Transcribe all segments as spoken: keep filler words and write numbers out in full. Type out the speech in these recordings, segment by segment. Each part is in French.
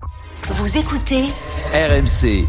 Vous écoutez R M C.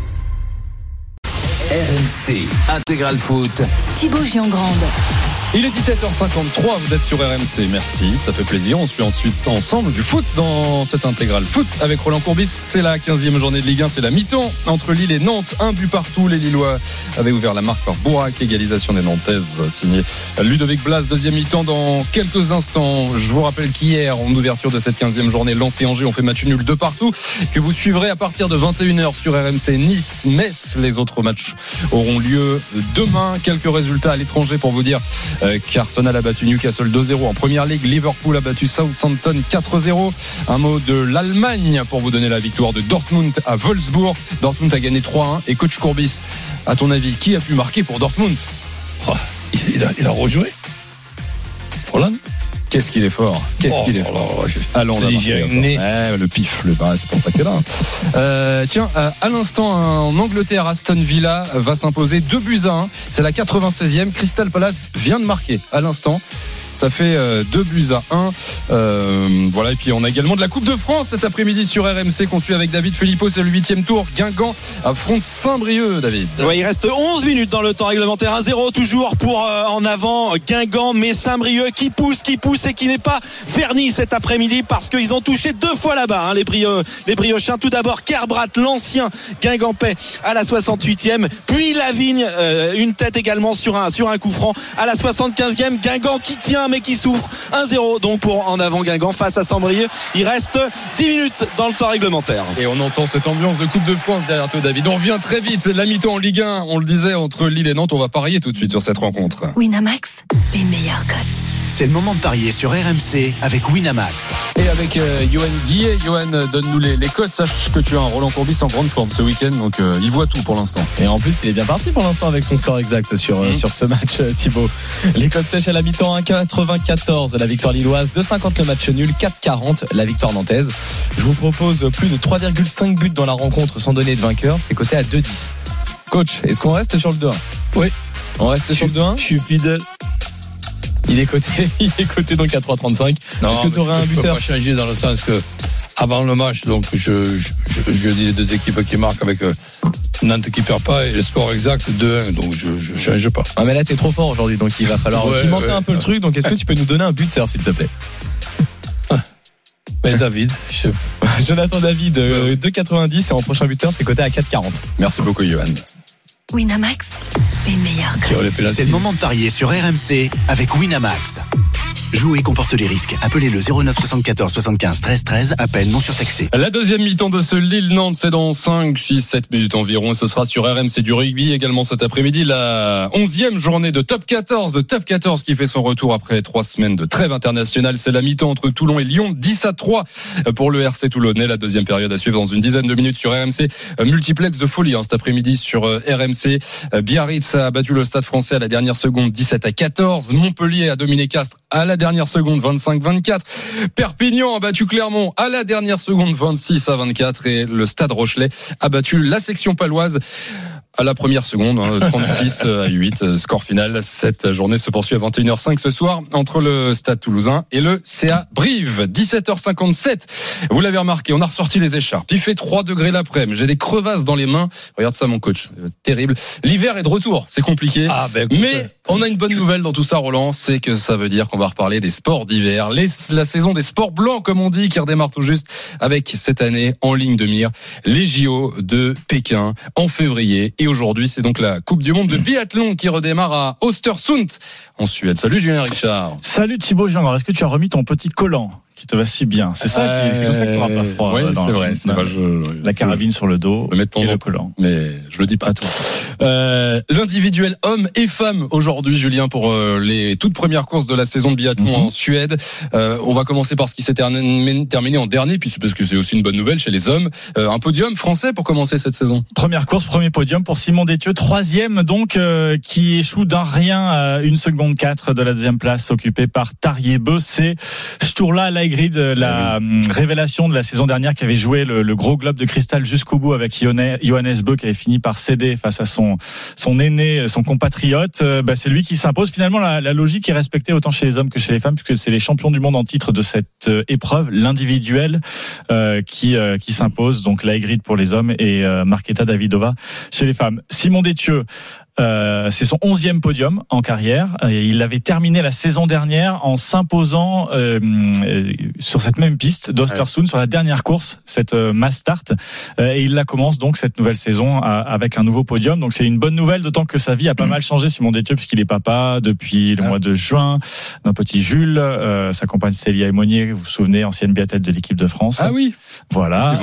R M C Intégral Foot. Thibaut Giangrande. Il est dix-sept heures cinquante-trois, vous êtes sur R M C, merci, ça fait plaisir. On suit ensuite ensemble du foot dans cette intégrale foot avec Roland Courbis. C'est la quinzième journée de Ligue un, c'est la mi-temps entre Lille et Nantes. Un but partout, les Lillois avaient ouvert la marque par Bourak, égalisation des Nantaises signé Ludovic Blas. Deuxième mi-temps dans quelques instants. Je vous rappelle qu'hier, en ouverture de cette quinzième journée, Lens et Angers ont fait match nul de partout, que vous suivrez à partir de vingt et une heures sur R M C. Nice, Metz, les autres matchs auront lieu demain. Quelques résultats à l'étranger pour vous dire qu'Arsenal a battu Newcastle deux zéro en première ligue. Liverpool a battu Southampton quatre zéro. Un mot de l'Allemagne pour vous donner la victoire de Dortmund à Wolfsburg. Dortmund a gagné trois un. Et coach Courbis, à ton avis, qui a pu marquer pour Dortmund? oh, il, a, il a rejoué Roland. Qu'est-ce qu'il est fort, qu'est-ce oh, qu'il est oh, fort. oh, oh, Allons, on ouais, le pif, le bah, c'est pour ça qu'elle est là. Euh, tiens, à l'instant, en Angleterre, Aston Villa va s'imposer deux buts à un. C'est la quatre-vingt-seizième. Crystal Palace vient de marquer à l'instant. Ça fait deux buts à un. Euh, voilà, et puis on a également de la Coupe de France cet après-midi sur R M C qu'on suit avec David Filippo. C'est le huitième tour. Guingamp affronte Saint-Brieuc, David. Ouais, il reste onze minutes dans le temps réglementaire. un zéro toujours pour euh, en avant Guingamp, mais Saint-Brieuc qui pousse, qui pousse et qui n'est pas verni cet après-midi parce qu'ils ont touché deux fois là-bas, hein, les, Brio, les Briochins. Tout d'abord, Kerbrat, l'ancien Guingampais, à la soixante-huitième. Puis Lavigne, euh, une tête également sur un, sur un coup franc à la soixante-quinzième. Guingamp qui tient mais qui souffre. un zéro donc pour en avant Guingamp face à Saint-Brieuc. Il reste dix minutes dans le temps réglementaire. Et on entend cette ambiance de Coupe de France derrière toi, David. On revient très vite. La mi-temps en Ligue un, on le disait, entre Lille et Nantes. On va parier tout de suite sur cette rencontre. Winamax, les meilleurs cotes. C'est le moment de parier sur R M C avec Winamax. Et avec euh, Johan Guillet. Johan, donne-nous les, les cotes. Sache que tu as un Roland Courbis en grande forme ce week-end, donc euh, il voit tout pour l'instant. Et en plus, il est bien parti pour l'instant avec son score exact sur, mmh. euh, sur ce match, euh, Thibaut. Les cotes sèches à la mi-temps, un virgule quatre-vingt-quatorze la victoire lilloise, deux virgule cinquante le match nul, quatre virgule quarante la victoire nantaise. Je vous propose plus de trois virgule cinq buts dans la rencontre sans donner de vainqueur. C'est coté à deux virgule dix. Coach, est-ce qu'on reste sur le deux un? Oui. On reste je sur le deux un? Je suis fidèle. Il est coté, il est coté donc à trois virgule trente-cinq. Non, est-ce que tu aurais un je buteur? Je peux pas changer dans le sens que avant le match, donc je, je, je, je dis les deux équipes qui marquent avec euh, Nantes qui perd pas et le score exact deux un, donc je, je change pas. Ah mais là t'es trop fort aujourd'hui, donc il va falloir ouais, pimenter ouais, un peu ouais. le truc. Donc est-ce que tu peux nous donner un buteur s'il te plaît? Mais David, je... Jonathan David, euh, deux virgule quatre-vingt-dix et en prochain buteur c'est coté à quatre virgule quarante. Merci beaucoup, Johan. Winamax, les meilleurs cotes. C'est le moment de parier sur R M C avec Winamax. Jouer comporte les risques. Appelez le zéro neuf soixante-quatorze soixante-quinze treize treize. Appel non surtaxé. La deuxième mi-temps de ce Lille-Nantes, c'est dans cinq, six, sept minutes environ. Et ce sera sur R M C du rugby également cet après-midi. La onzième journée de Top quatorze, de Top quatorze qui fait son retour après trois semaines de trêve internationale. C'est la mi-temps entre Toulon et Lyon. dix à trois pour le R C Toulonnais. La deuxième période à suivre dans une dizaine de minutes sur R M C. Multiplex de folie hein, cet après-midi sur R M C. Biarritz a battu le Stade Français à la dernière seconde, dix-sept à quatorze. Montpellier a dominé Castres à la dernière seconde, vingt-cinq à vingt-quatre. Perpignan a battu Clermont à la dernière seconde, vingt-six à vingt-quatre. Et le Stade Rochelais a battu la section paloise à la première seconde, hein, trente-six à huit. Score final. Cette journée se poursuit à vingt et une heures cinq ce soir entre le Stade Toulousain et le C A Brive. dix-sept heures cinquante-sept. Vous l'avez remarqué, on a ressorti les écharpes. Il fait trois degrés l'après-midi. J'ai des crevasses dans les mains. Regarde ça, mon coach. Terrible. L'hiver est de retour. C'est compliqué. Ah, ben, écoute, mais on a une bonne nouvelle dans tout ça, Roland. C'est que ça veut dire qu'on va reparler des sports d'hiver. Les, la saison des sports blancs, comme on dit, qui redémarre tout juste avec cette année en ligne de mire. Les J O de Pékin en février. Et aujourd'hui, c'est donc la Coupe du Monde de biathlon qui redémarre à Östersund en Suède. Salut Julien Richard. Salut Thibaut Jean. Est-ce que tu as remis ton petit collant qui te va si bien? C'est ça, euh, qui, c'est comme ça que tu n'auras pas froid. Oui, dans, c'est vrai. C'est dans, pas, je, la carabine sur le dos je mettre et le le collant. Mais je le dis pas. À toi. Euh, l'individuel homme et femme aujourd'hui, Julien, pour euh, les toutes premières courses de la saison de biathlon mm-hmm. en Suède. Euh, on va commencer par ce qui s'est terminé, terminé en dernier, puis parce que c'est aussi une bonne nouvelle chez les hommes. Euh, un podium français pour commencer cette saison. Première course, premier podium pour Simon Détieux, troisième donc, euh, qui échoue d'un rien à une seconde quatre de la deuxième place occupée par Tarjei Bø. C'est Sturla Aigrid, la oui. révélation de la saison dernière, qui avait joué le, le gros globe de cristal jusqu'au bout avec Johannes Bö, qui avait fini par céder face à son son aîné, son compatriote. Bah, c'est lui qui s'impose. Finalement, la, la logique est respectée autant chez les hommes que chez les femmes, puisque c'est les champions du monde en titre de cette épreuve, l'individuel, euh, qui euh, qui s'impose. Donc la Aigrid pour les hommes et euh, Markéta Davidová chez les femmes. Simon Détieux, Euh, c'est son onzième podium en carrière. Et il avait terminé la saison dernière en s'imposant euh, euh, sur cette même piste d'Östersund, ouais. sur la dernière course, cette euh, mass start. Euh, et il la commence donc cette nouvelle saison à, avec un nouveau podium. Donc c'est une bonne nouvelle, d'autant que sa vie a pas mal changé, Simon Détieux, puisqu'il est papa depuis le ah. mois de juin d'un petit Jules. Euh, sa compagne Célia Aymonier, vous vous souvenez, ancienne biathlète de l'équipe de France. Ah oui. Voilà.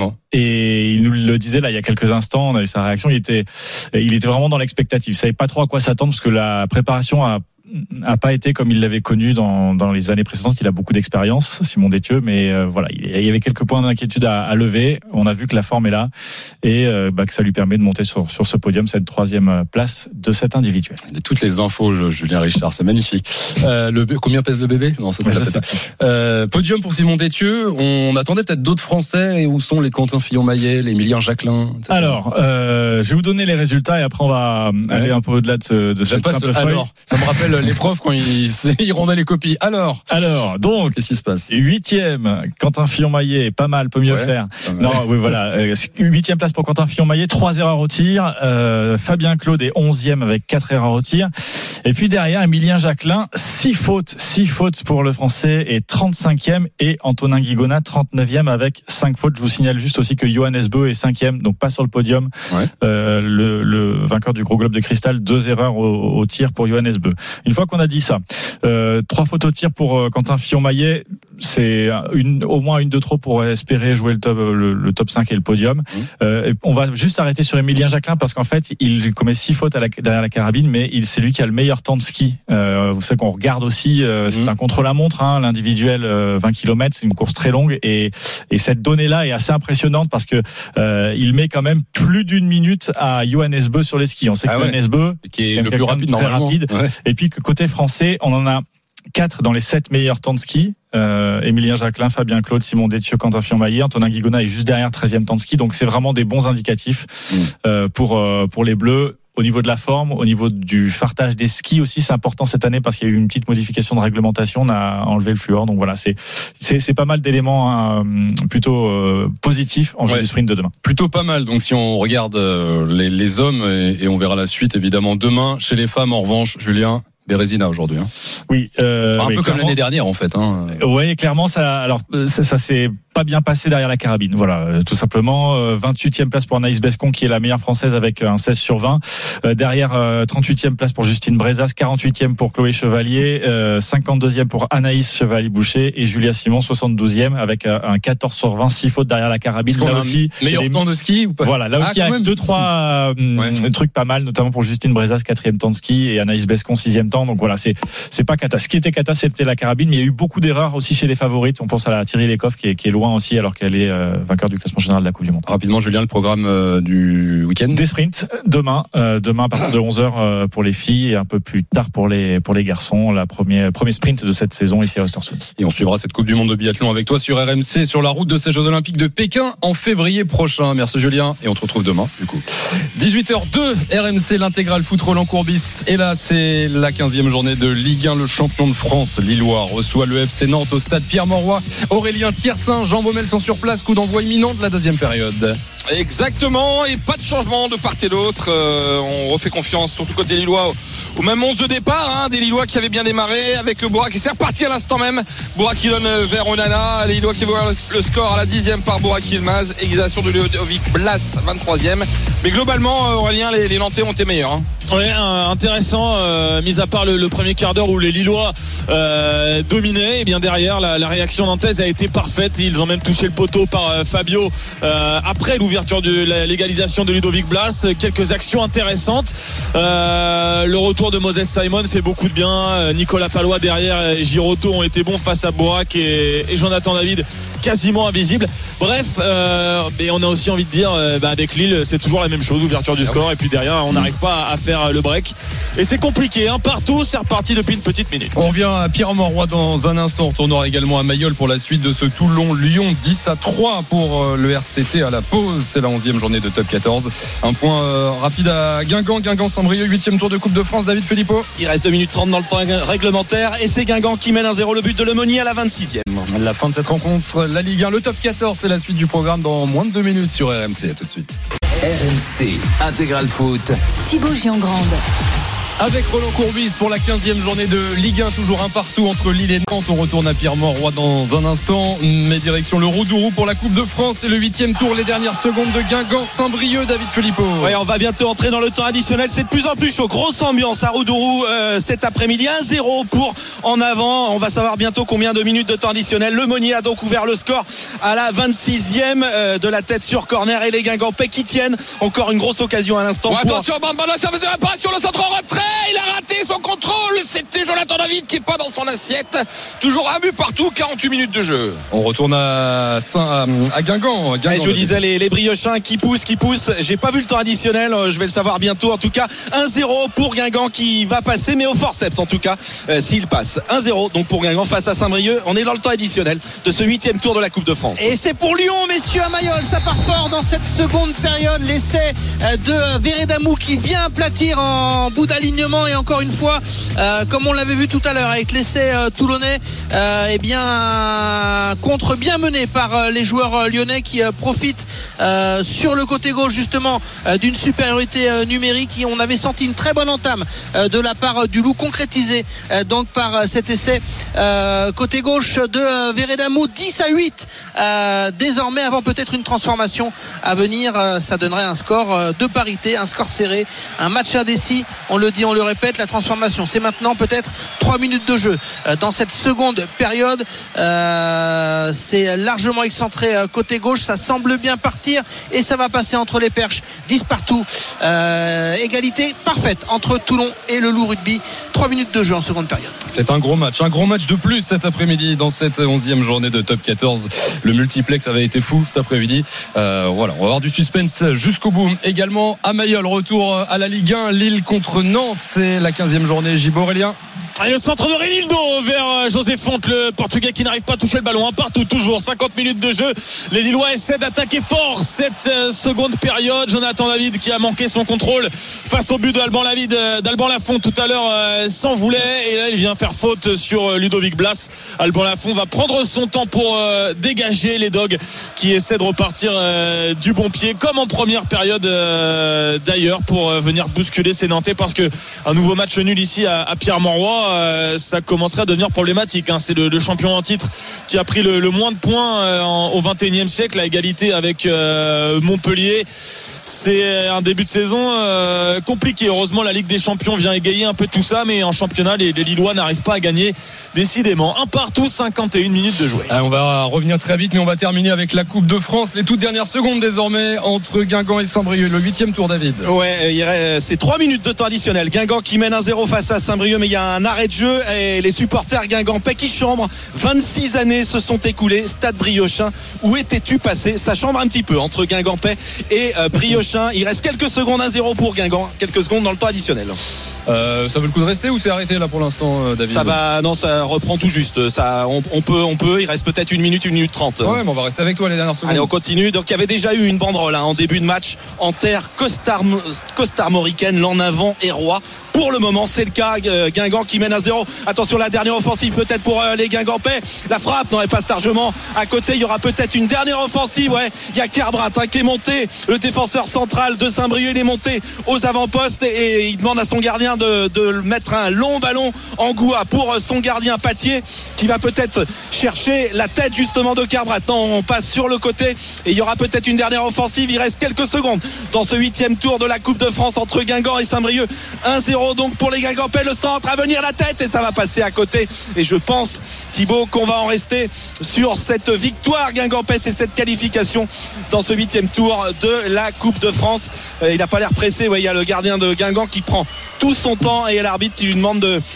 Et il nous le disait là il y a quelques instants, on a eu sa réaction. Il était, il était vraiment dans l'expectative. Il savait pas trop à quoi s'attendre parce que la préparation a a pas été comme il l'avait connu dans dans les années précédentes. Il a beaucoup d'expérience, Simon Détieux, mais euh, voilà, il y avait quelques points d'inquiétude à, à lever. On a vu que la forme est là et euh, bah, que ça lui permet de monter sur sur ce podium, cette troisième place de cet individuel. Toutes les infos, Julien Richard, c'est magnifique. Euh, le combien pèse le bébé? Non, c'est pas ouais, ça. Euh, podium pour Simon Détieux. On attendait peut-être d'autres Français. Et où sont les Quentin Fillon-Maillet, les Emilien Jacquelin, et cetera. Alors, euh, je vais vous donner les résultats et après on va ouais. aller un peu au-delà de, ce, de cette simple feuille. Alors, ça me rappelle les profs quand ils, ils rendaient les copies. Alors, alors, donc, qu'est-ce qui se passe? Huitième, Quentin Fillon-Maillet, pas mal, peut mieux ouais, faire. Non, oui, voilà, huitième place pour Quentin Fillon-Maillet, trois erreurs au tir. Euh, Fabien Claude est onzième avec quatre erreurs au tir. Et puis derrière, Emilien Jacquelin, six fautes, six fautes pour le Français et trente-cinquième, et Antonin Guigona, trente-neuvième avec cinq fautes. Je vous signale juste aussi que Johannes Bö est cinquième, donc pas sur le podium. Ouais. Euh, le, le vainqueur du gros globe de cristal, deux erreurs au, au tir pour Johannes Bö. Une fois qu'on a dit ça, euh, trois fautes au tir pour euh, Quentin Fillon-Maillet, c'est une, au moins une de trop pour espérer jouer le top, le, le top cinq et le podium. Mmh. Euh, on va juste s'arrêter sur Emilien Jacquelin parce qu'en fait, il commet six fautes à la, derrière la carabine, mais il, c'est lui qui a le meilleur temps de ski. Euh, vous savez qu'on regarde aussi, euh, c'est mmh. un contre-la-montre, hein, l'individuel euh, vingt kilomètres, c'est une course très longue et, et cette donnée-là est assez impressionnante parce que euh, il met quand même plus d'une minute à Johannes Bö sur les skis. On sait ah que ouais. Johannes Bö qui est le plus rapide normalement. Rapide. Ouais. Et puis que côté français, on en a quatre dans les sept meilleurs temps de ski. Euh, Emilien Jacquelin, Fabien Claude, Simon Détieux, Quentin Fillon-Maillet, Antonin Guigona est juste derrière, treizième temps de ski. Donc c'est vraiment des bons indicatifs mmh. euh, pour euh, pour les Bleus. Au niveau de la forme, au niveau du fartage des skis aussi, c'est important cette année parce qu'il y a eu une petite modification de réglementation, on a enlevé le fluor. Donc voilà, c'est c'est, c'est pas mal d'éléments hein, plutôt euh, positifs en vue ouais. du sprint de demain. Plutôt pas mal. Donc si on regarde euh, les, les hommes et, et on verra la suite évidemment demain. Chez les femmes, en revanche, Julien, Bérésina aujourd'hui. Hein. Oui, euh, un oui, peu comme l'année dernière en fait. Hein. Oui, clairement ça. Alors ça, ça c'est pas bien passé derrière la carabine. Voilà, tout simplement. vingt-huitième place pour Anaïs Bescon, qui est la meilleure française avec un seize sur vingt. Derrière, trente-huitième place pour Justine Brezas, quarante-huitième pour Chloé Chevalier, cinquante-deuxième pour Anaïs Chevalier-Boucher et Julia Simon, soixante-douzième avec un quatorze sur vingt, six fautes derrière la carabine. Là aussi, meilleur temps de ski ou pas? Voilà, là aussi, ah, il y a deux, trois ouais. trucs pas mal, notamment pour Justine Brezas, quatrième temps de ski, et Anaïs Bescon, sixième temps. Donc voilà, c'est, c'est pas cata. Ce qui était cata, c'était la carabine, mais il y a eu beaucoup d'erreurs aussi chez les favorites. On pense à la Thierry Lecoff, qui est, qui est loin aussi, alors qu'elle est euh, vainqueur du classement général de la Coupe du Monde. Rapidement, Julien, le programme euh, du week-end. Des sprints demain, euh, demain à partir de onze heures euh, pour les filles et un peu plus tard pour les pour les garçons. La première premier sprint de cette saison ici à Östersund. Et on suivra cette Coupe du Monde de biathlon avec toi sur R M C, sur la route de ces Jeux Olympiques de Pékin en février prochain. Merci Julien, et on te retrouve demain du coup. dix-huit heures deux, R M C, l'intégrale foot Roland Courbis. Et là, c'est la quinzième journée de Ligue un. Le champion de France, Lillois, reçoit le F C Nantes au stade Pierre-Mauroy. Aurélien Thiersin, Jean Baumel sont sur place. Coup d'envoi imminent de la deuxième période. Exactement, et pas de changement de part et d'autre. Euh, on refait confiance, surtout côté Lillois, au, au même onze de départ, hein, des Lillois qui avaient bien démarré avec Bourak qui s'est reparti à l'instant même. Bourak qui donne vers Onana, les Lillois qui voient le score à la dixième par Bourak Yilmaz, égalisation de Ludovic Blas, vingt-troisième. Mais globalement, Aurélien, les, les Nantais ont été meilleurs. Hein. Ouais, intéressant, euh, mis à part le, le premier quart d'heure où les Lillois euh, dominaient, et bien derrière la, la réaction nantaise a été parfaite. Ils ont même touché le poteau par euh, Fabio euh, après l'ouverture de la, l'égalisation de Ludovic Blas. Quelques actions intéressantes. Euh, le retour de Moses Simon fait beaucoup de bien. Nicolas Palois derrière et Girotto ont été bons face à Bourak et, et Jonathan David quasiment invisible. Bref, euh, mais on a aussi envie de dire, euh, bah, avec Lille, c'est toujours la même chose, ouverture du score, et puis derrière, on n'arrive pas à faire le break. Et c'est compliqué, hein, partout, c'est reparti depuis une petite minute. On revient à Pierre-Mauroy dans un instant. On retournera également à Mayol pour la suite de ce Toulon-Lyon. dix à trois pour le R C T à la pause. C'est la onzième journée de Top quatorze. Un point euh, rapide à Guingamp. Guingamp-Saint-Brieuc, huitième tour de Coupe de France. David Filippo. Il reste deux minutes trente dans le temps réglementaire et c'est Guingamp qui mène un zéro. Le but de Lemonnier à la vingt-sixième. La fin de cette rencontre, la Ligue un, le Top quatorze, c'est la suite du programme dans moins de deux minutes sur R M C. À tout de suite. R M C Intégral Foot. Thibaut Giangrande. Avec Roland Courbis pour la quinzième journée de Ligue un, toujours un partout entre Lille et Nantes. On retourne à Pierre-Mauroy dans un instant, mais direction le Roudourou pour la Coupe de France et le huitième tour, les dernières secondes de Guingamp-Saint-Brieuc. David Filippo. Ouais, on va bientôt entrer dans le temps additionnel. C'est de plus en plus chaud. Grosse ambiance à Roudourou euh, cet après-midi. un zéro pour En Avant. On va savoir bientôt combien de minutes de temps additionnel. Lemonnier a donc ouvert le score à la vingt-sixième euh, de la tête sur corner et les Guingampais qui tiennent. Encore une grosse occasion à l'instant. Ouais, pour... Attention, Bambala, ça veut dire pas sur le centre en retrait. Il a raté son contrôle. C'était Jonathan David qui est pas dans son assiette. Toujours un but partout, quarante-huit minutes de jeu. On retourne à, Saint, à Guingamp. Guingamp ouais, je vous disais les, les Briochins qui poussent, qui poussent. J'ai pas vu le temps additionnel. Je vais le savoir bientôt. En tout cas, un zéro pour Guingamp qui va passer, mais au forceps en tout cas, euh, s'il passe. un zéro donc pour Guingamp face à Saint-Brieuc. On est dans le temps additionnel de ce huitième tour de la Coupe de France. Et c'est pour Lyon, messieurs, à Mayol. Ça part fort dans cette seconde période. L'essai de Veredamou qui vient aplatir en bout d'alignement et encore une fois, euh, comme on l'avait vu tout à l'heure avec l'essai euh, toulonnais, euh, eh bien un contre bien mené par euh, les joueurs euh, lyonnais qui euh, profitent euh, sur le côté gauche justement euh, d'une supériorité euh, numérique. Et on avait senti une très bonne entame euh, de la part euh, du Loup concrétisée euh, donc par euh, cet essai euh, côté gauche de euh, Veredamou. Dix à huit euh, désormais avant peut-être une transformation à venir. Euh, ça donnerait un score euh, de parité, un score serré, un match indécis. On le dit, on le répète, la transformation c'est maintenant peut-être trois minutes de jeu euh, dans cette seconde période. euh, c'est largement excentré euh, côté gauche, ça semble bien partir et ça va passer entre les perches. Dix partout, euh, égalité parfaite entre Toulon et le Loup Rugby. Trois minutes de jeu en seconde période. C'est un gros match, un gros match de plus cet après-midi dans cette onzième journée de Top quatorze. Le multiplex avait été fou cet après-midi. Euh, voilà, on va avoir du suspense jusqu'au bout. Également à Mayol, retour à la Ligue un, Lille contre Nantes, c'est la quinzième journée. Gibo Aurélien. Et le centre de Renildo vers José Fonte, le Portugais qui n'arrive pas à toucher le ballon. Un partout toujours, cinquante minutes de jeu. Les Lillois essaient d'attaquer fort cette seconde période. Jonathan David qui a manqué son contrôle face au but d'Alban David, d'Alban Lafont tout à l'heure s'en voulait. Et là il vient faire faute sur Ludovic Blas. Alban Lafont va prendre son temps pour dégager les Dogs qui essaient de repartir du bon pied comme en première période d'ailleurs pour venir bousculer ces Nantais, parce que un nouveau match nul ici à, à Pierre-Mauroy, Euh, ça commencerait à devenir problématique, hein. C'est le, le champion en titre qui a pris le, le moins de points euh, en, au vingt et unième siècle, à égalité avec euh, Montpellier. C'est un début de saison euh, compliqué. Heureusement la Ligue des Champions vient égayer un peu tout ça, mais en championnat les, les Lillois n'arrivent pas à gagner décidément. Un partout, cinquante et une minutes de jouer. On va revenir très vite, mais on va terminer avec la Coupe de France. Les toutes dernières secondes désormais entre Guingamp et Saint-Brieuc, le huitième tour. David. Ouais, il reste, c'est trois minutes de temps additionnel. Guingamp qui mène un zéro face à Saint-Brieuc, mais il y a un arrêt de jeu et les supporters guingampais qui chambrent. vingt-six années se sont écoulées. Stade Briochin, où étais-tu passé? Ça chambre un petit peu entre Guingampais et euh, Briochin. Il reste quelques secondes, un zéro pour Guingamp, quelques secondes dans le temps additionnel. Euh, ça vaut le coup de rester ou c'est arrêté là pour l'instant, David? Ça va, non, ça reprend tout juste. Ça, on, on peut, on peut. Il reste peut-être une minute, une minute trente. Ouais, mais on va rester avec toi les dernières secondes. Allez, on continue. Donc, il y avait déjà eu une banderole hein, en début de match en terre costarmoricaine, l'en avant et roi. Pour le moment, c'est le cas. Guingamp qui mène à zéro. Attention, la dernière offensive peut-être pour les Guingampais. La frappe, non, elle passe largement à côté. Il y aura peut-être une dernière offensive. Ouais, il y a Kerbrat hein, qui est monté. Le défenseur central de Saint-Brieuc, il est monté aux avant-postes et, et il demande à son gardien de, de mettre un long ballon en goua pour son gardien Patier, qui va peut-être chercher la tête justement de Kerbrat. Non, on passe sur le côté et il y aura peut-être une dernière offensive. Il reste quelques secondes dans ce huitième tour de la Coupe de France entre Guingamp et Saint-Brieuc. un zéro donc pour les Guingampais, le centre à venir, la tête, et ça va passer à côté. Et je pense, Thibaut, qu'on va en rester sur cette victoire guingampaise et cette qualification dans ce huitième tour de la Coupe de France. Il n'a pas l'air pressé. Ouais, il y a le gardien de Guingamp qui prend tout son temps et il y a l'arbitre qui lui demande de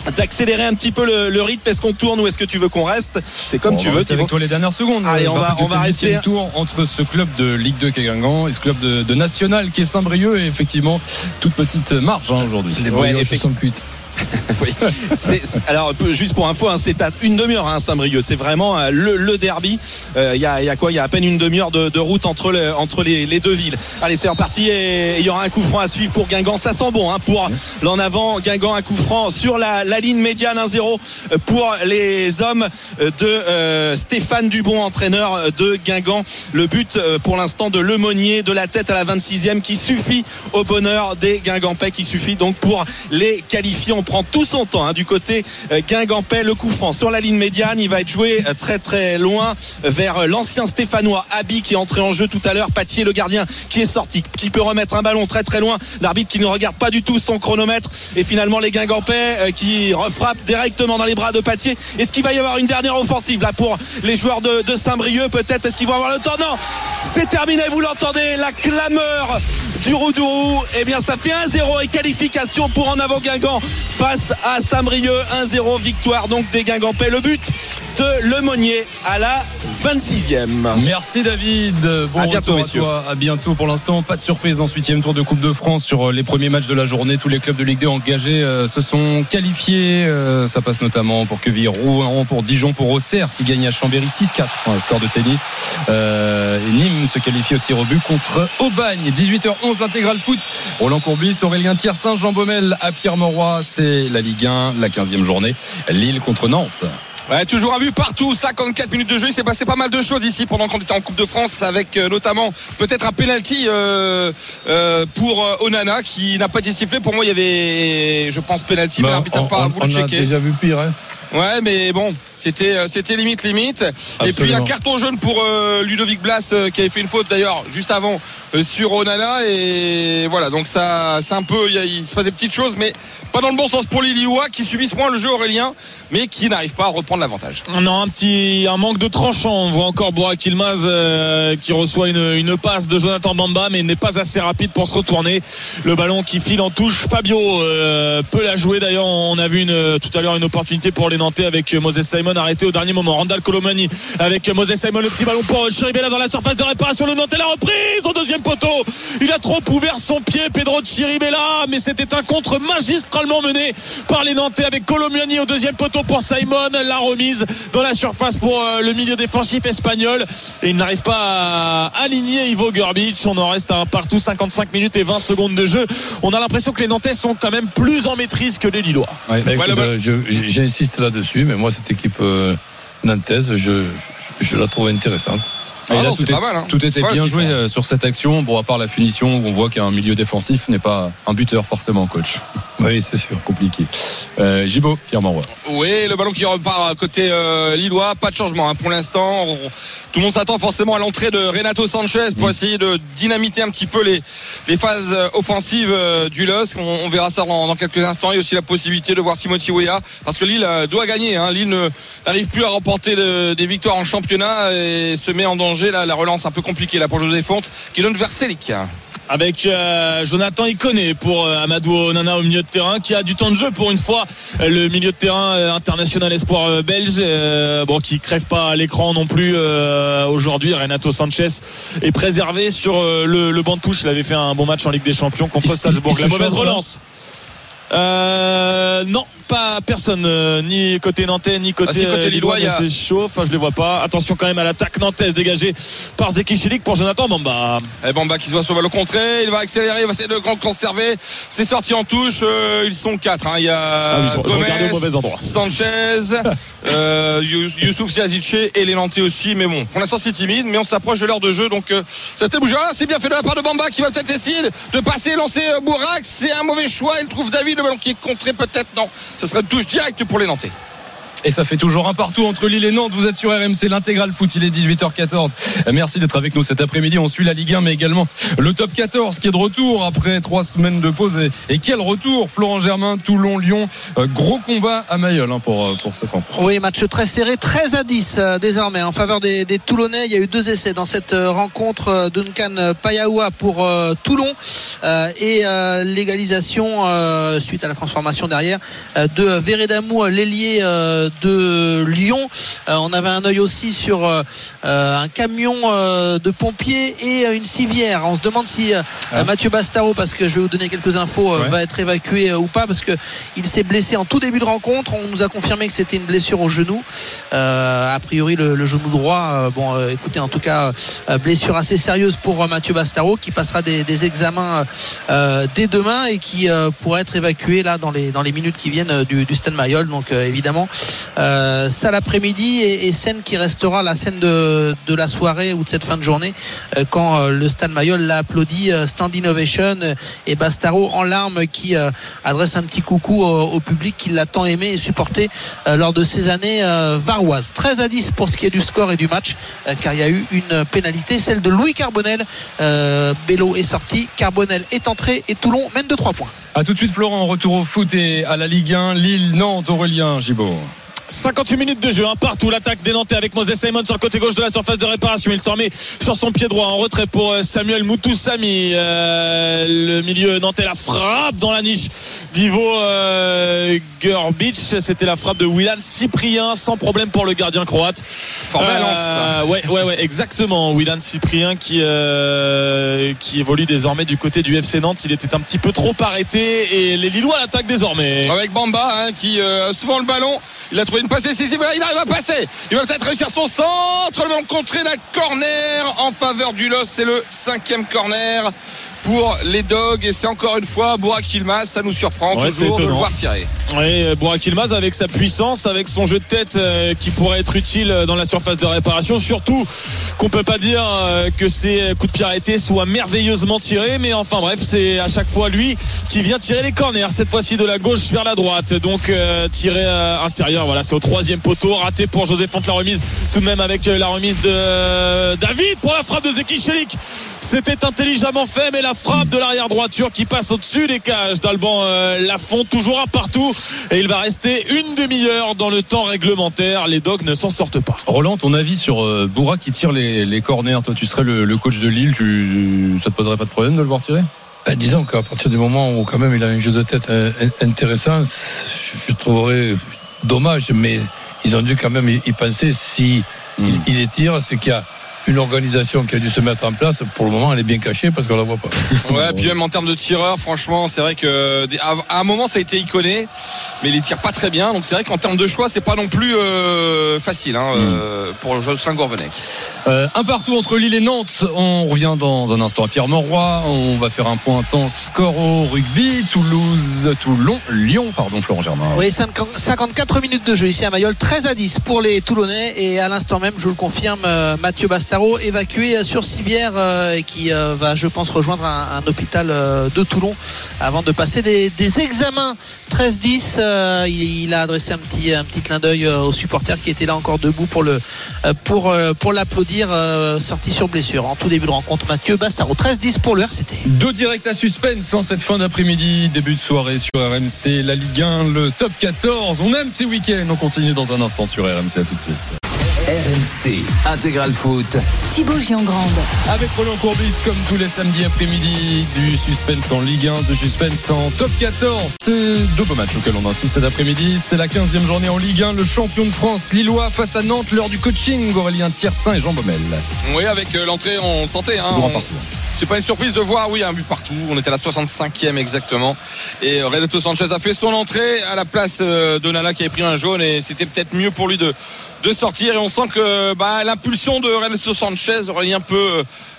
d'accélérer un petit peu le, le rythme. Est-ce qu'on tourne ou est-ce que tu veux qu'on reste? C'est comme bon, tu veux. Avec toi les dernières secondes. Allez, on va, on va rester. Tour entre ce club de Ligue deux qui est Guingamp et ce club de, de National qui est Saint-Brieuc, et effectivement toute petite marge hein, aujourd'hui. Les ouais, effectivement. Oui. C'est, alors juste pour info, hein, c'est à une demi-heure hein, Saint-Brieuc. C'est vraiment euh, le, le derby. Il euh, y, a, y a quoi Il y a à peine une demi-heure de, de route entre, le, entre les, les deux villes. Allez, c'est reparti et il y aura un coup franc à suivre pour Guingamp. Ça sent bon hein, pour l'en avant. Guingamp, un coup franc sur la, la ligne médiane, un zéro pour les hommes de euh, Stéphane Dubon, entraîneur de Guingamp. Le but euh, pour l'instant de Lemonnier, de la tête à la vingt-sixième, qui suffit au bonheur des Guingampais, qui suffit donc pour les qualifier. On prend tout son temps hein, du côté euh, Guingampais. Le coup franc sur la ligne médiane, il va être joué euh, très très loin euh, vers euh, l'ancien Stéphanois Abi qui est entré en jeu tout à l'heure. Patier, le gardien, qui est sorti, qui peut remettre un ballon très très loin. L'arbitre qui ne regarde pas du tout son chronomètre, et finalement les Guingampais euh, qui refrappent directement dans les bras de Patier. Est-ce qu'il va y avoir une dernière offensive là pour les joueurs de, de Saint-Brieuc? Peut-être. Est-ce qu'ils vont avoir le temps? Non, c'est terminé, vous l'entendez, la clameur du Roudourou. Eh bien ça fait un zéro et qualification pour En Avant Guingamp face à Saint-Brieuc. Un zéro, victoire donc des Guingampais. Le but de Lemonnier à la vingt-sixième. Merci David. Bon, à bientôt messieurs. À, toi. À bientôt. Pour l'instant, pas de surprise dans ce huitième tour de Coupe de France sur les premiers matchs de la journée. Tous les clubs de Ligue deux engagés euh, se sont qualifiés. Euh, ça passe notamment pour Quevilly, Rouen, pour Dijon, pour Auxerre qui gagne à Chambéry six quatre. Un score de tennis. Euh, et Nîmes se qualifie au tir au but contre Aubagne. dix-huit heures onze, l'intégral foot. Roland Courbis, Aurélien Thiersin, Jean Baumel à Pierre-Mauroy. C'est la Ligue un, la quinzième journée. Lille contre Nantes. Ouais, toujours un but partout, cinquante-quatre minutes de jeu. Il s'est passé pas mal de choses ici pendant qu'on était en Coupe de France, avec euh, notamment peut-être un penalty euh, euh, pour euh, Onana qui n'a pas été sifflé. Pour moi, il y avait, je pense, penalty, bah, mais l'arbitre n'a pas voulu checker. On a déjà vu pire, hein. Ouais, mais bon, c'était c'était limite limite. Absolument. Et puis un carton jaune pour euh, Ludovic Blas euh, qui avait fait une faute d'ailleurs juste avant euh, sur Onana, et voilà, donc ça c'est un peu, il, y a, il se passe des petites choses, mais pas dans le bon sens pour les Lillois qui subissent moins le jeu Aurélien, mais qui n'arrivent pas à reprendre l'avantage. Non, un petit un manque de tranchant. On voit encore Burak Yilmaz euh, qui reçoit une une passe de Jonathan Bamba, mais n'est pas assez rapide pour se retourner. Le ballon qui file en touche. Fabio euh, peut la jouer. D'ailleurs, on a vu une, tout à l'heure une opportunité pour les Nantais avec Moses Simon arrêté au dernier moment. Randall Colomani avec Moses Simon, le petit ballon pour Chiribella dans la surface de réparation. Le Nantais, la reprise au deuxième poteau. Il a trop ouvert son pied, Pedro Chiribella, mais c'était un contre magistralement mené par les Nantais avec Colomani au deuxième poteau pour Simon. La remise dans la surface pour le milieu défensif espagnol, et il n'arrive pas à aligner Ivo Grbić. On en reste à un partout, cinquante-cinq minutes et vingt secondes de jeu. On a l'impression que les Nantais sont quand même plus en maîtrise que les Lillois. Ouais, ouais, écoute, euh, je, j'insiste là-dessus, mais moi cette équipe euh, nantaise, je, je, je la trouve intéressante. Ah là, non, tout, est, mal, hein. tout était ouais, bien joué euh, sur cette action. Bon, à part la finition, où on voit qu'un milieu défensif n'est pas un buteur forcément, coach. Oui, c'est sûr. Compliqué. Euh, Gibo, Pierre-Mauroy. Oui, le ballon qui repart côté euh, Lillois, pas de changement hein, pour l'instant. On, tout le monde s'attend forcément à l'entrée de Renato Sanchez pour mmh. essayer de dynamiter un petit peu les, les phases offensives euh, du L O S C. On, on verra ça dans, dans quelques instants. Il y a aussi la possibilité de voir Timothy Weah, parce que Lille euh, doit gagner. Hein. Lille ne, n'arrive plus à remporter de, des victoires en championnat et se met en danger. Là, la relance un peu compliquée là pour José Fonte, qui donne vers Selic. Avec euh, Jonathan Iconé pour euh, Amadou Onana au milieu de terrain, qui a du temps de jeu pour une fois. Euh, le milieu de terrain euh, international espoir euh, belge, euh, bon, qui crève pas à l'écran non plus euh, aujourd'hui. Renato Sanchez est préservé sur euh, le, le banc de touche. Il avait fait un bon match en Ligue des Champions contre Salzbourg. La mauvaise relance. Euh, non, pas personne, euh, ni côté nantais, ni côté, ah, si, côté Lillois. Il y a... C'est chaud, enfin je les vois pas. Attention quand même à l'attaque nantaise dégagée par Zeki Chilik pour Jonathan Bamba. Et Bamba qui se voit sur le contré, il va accélérer, il va essayer de conserver. C'est sorti en touche, euh, ils sont quatre. Hein. Il y a ah, oui, Gomez, au mauvais endroit. Sanchez, euh, Youssouf Diazice et les Nantais aussi. Mais bon, pour l'instant c'est timide, mais on s'approche de l'heure de jeu, donc euh, ça peut bouger. Ah, c'est bien fait de la part de Bamba qui va peut-être essayer de passer, lancer euh, Bourak. C'est un mauvais choix. Il trouve David. Le ballon qui est contré, peut-être non. Ce serait une touche directe pour les Nantais. Et ça fait toujours un partout entre Lille et Nantes. Vous êtes sur R M C, l'intégral foot, il est dix-huit heures quatorze. Merci d'être avec nous cet après-midi. On suit la Ligue un, mais également le top quatorze qui est de retour après trois semaines de pause. Et, et quel retour, Florent Germain, Toulon, Lyon. Euh, gros combat à Mayol hein, pour, pour cette rencontre. Oui, match très serré, treize à dix euh, désormais en faveur des, des Toulonnais. Il y a eu deux essais dans cette euh, rencontre. euh, Duncan Payaoua pour euh, Toulon euh, et euh, l'égalisation euh, suite à la transformation derrière euh, de Vérédamou, l'ailier euh, de Lyon. Euh, on avait un œil aussi sur euh, un camion euh, de pompiers et euh, une civière. On se demande si euh, ah. Mathieu Bastaro, parce que je vais vous donner quelques infos, euh, ouais. va être évacué euh, ou pas, parce que il s'est blessé en tout début de rencontre. On nous a confirmé que c'était une blessure au genou. Euh, a priori le, le genou droit. Euh, bon, euh, écoutez, en tout cas, euh, blessure assez sérieuse pour euh, Mathieu Bastaro, qui passera des, des examens euh, dès demain et qui euh, pourrait être évacué là dans les dans les minutes qui viennent euh, du, du Stade Mayol. Donc euh, évidemment. Euh, ça l'après-midi et, et scène qui restera la scène de, de la soirée ou de cette fin de journée euh, quand euh, le Stade Mayol l'a applaudi, euh, Stand Ovation euh, et Bastaro en larmes qui euh, adresse un petit coucou au, au public qui l'a tant aimé et supporté euh, lors de ces années euh, varoises. treize à dix pour ce qui est du score et du match euh, car il y a eu une pénalité, celle de Louis Carbonel. euh, Bello est sorti, Carbonel est entré et Toulon mène de trois points. A tout de suite Florent, retour au foot et à la Ligue un, Lille, Nantes, Aurélien Gibaud. cinquante-huit minutes de jeu, un partout, l'attaque des Nantais avec Moses Simon sur le côté gauche de la surface de réparation. Il s'en remet sur son pied droit en retrait pour Samuel Moutoussamy. Euh, le milieu nantais, la frappe dans la niche d'Ivo euh, Gerbic. C'était la frappe de Willan Cyprien, sans problème pour le gardien croate. Formel euh, ouais, ouais, ouais, exactement. Willan Cyprien qui, euh, qui évolue désormais du côté du F C Nantes. Il était un petit peu trop arrêté et les Lillois l'attaquent désormais. Avec Bamba hein, qui euh, souvent le ballon. Il a trouvé une passe décisive. Il arrive à passer. Il va peut-être réussir son centre. Le contrer la corner en faveur du L O S. C'est le cinquième corner pour les Dogs et c'est encore une fois Burak Yilmaz, ça nous surprend ouais, toujours de le voir tirer. Oui, Burak Yilmaz avec sa puissance, avec son jeu de tête euh, qui pourrait être utile dans la surface de réparation, surtout qu'on peut pas dire euh, que ses coups de pied arrêtés soient merveilleusement tirés, mais enfin bref, c'est à chaque fois lui qui vient tirer les corners, cette fois-ci de la gauche vers la droite, donc euh, tiré euh, intérieur, voilà, c'est au troisième poteau, raté pour José Fonte, la remise tout de même avec euh, la remise de euh, David pour la frappe de Zeki Chelik. C'était intelligemment fait, mais la frappe de l'arrière droiture qui passe au-dessus des cages d'Alban euh, Lafont, toujours un partout, et il va rester une demi-heure dans le temps réglementaire. Les Dogs ne s'en sortent pas. Roland, ton avis sur euh, Burak qui tire les, les corners? Toi, tu serais le, le coach de Lille, tu, ça te poserait pas de problème de le voir tirer? Ben, disons qu'à partir du moment où quand même il a un jeu de tête intéressant, je, je trouverais dommage, mais ils ont dû quand même y penser. Si mmh. il, il les tire, c'est qu'il y a une organisation qui a dû se mettre en place. Pour le moment, elle est bien cachée parce qu'on la voit pas. Ouais, puis même en termes de tireurs, franchement, c'est vrai que à un moment ça a été iconé, mais il les tire pas très bien. Donc c'est vrai qu'en termes de choix, c'est pas non plus euh, facile hein, mm. euh, pour Jocelyn Gourvenec. Euh, un partout entre Lille et Nantes. On revient dans un instant à Pierre-Mauroy. On va faire un point intense score au rugby. Toulouse, Toulon, Lyon, pardon, Florent Germain. Oui, cinquante-quatre minutes de jeu ici à Mayol, treize à dix pour les Toulonnais et à l'instant même, je vous le confirme, Mathieu Bastaro évacué sur civière euh, et qui euh, va, je pense, rejoindre un, un hôpital euh, de Toulon avant de passer des, des examens. Treize dix, euh, il, il a adressé un petit, un petit clin d'œil euh, aux supporters qui étaient là encore debout pour, le, euh, pour, euh, pour l'applaudir, euh, sorti sur blessure en tout début de rencontre. Mathieu Bastaro, treize dix pour le R C T. Deux directs à suspense en cette fin d'après-midi, début de soirée sur R M C, la Ligue un, le top quatorze. On aime ces week-ends, on continue dans un instant sur R M C, à tout de suite. R M C Intégral Foot. Thibaut Giangrande. Avec Roland Courbis, comme tous les samedis après-midi, du suspense en Ligue un, du suspense en top quatorze. C'est deux beaux matchs auxquels on insiste cet après-midi. C'est la quinzième journée en Ligue un. Le champion de France, Lillois, face à Nantes, l'heure du coaching. Aurélien Tiersin et Jean Baumel. Oui, avec l'entrée, on le sentait. Hein, on... C'est pas une surprise de voir, oui, un but partout. On était à la soixante-cinquième exactement. Et Renato Sanchez a fait son entrée à la place de Nana qui avait pris un jaune. Et c'était peut-être mieux pour lui de, de sortir. Et on sent que bah, l'impulsion de Renato Sanchez, Aurélien, peut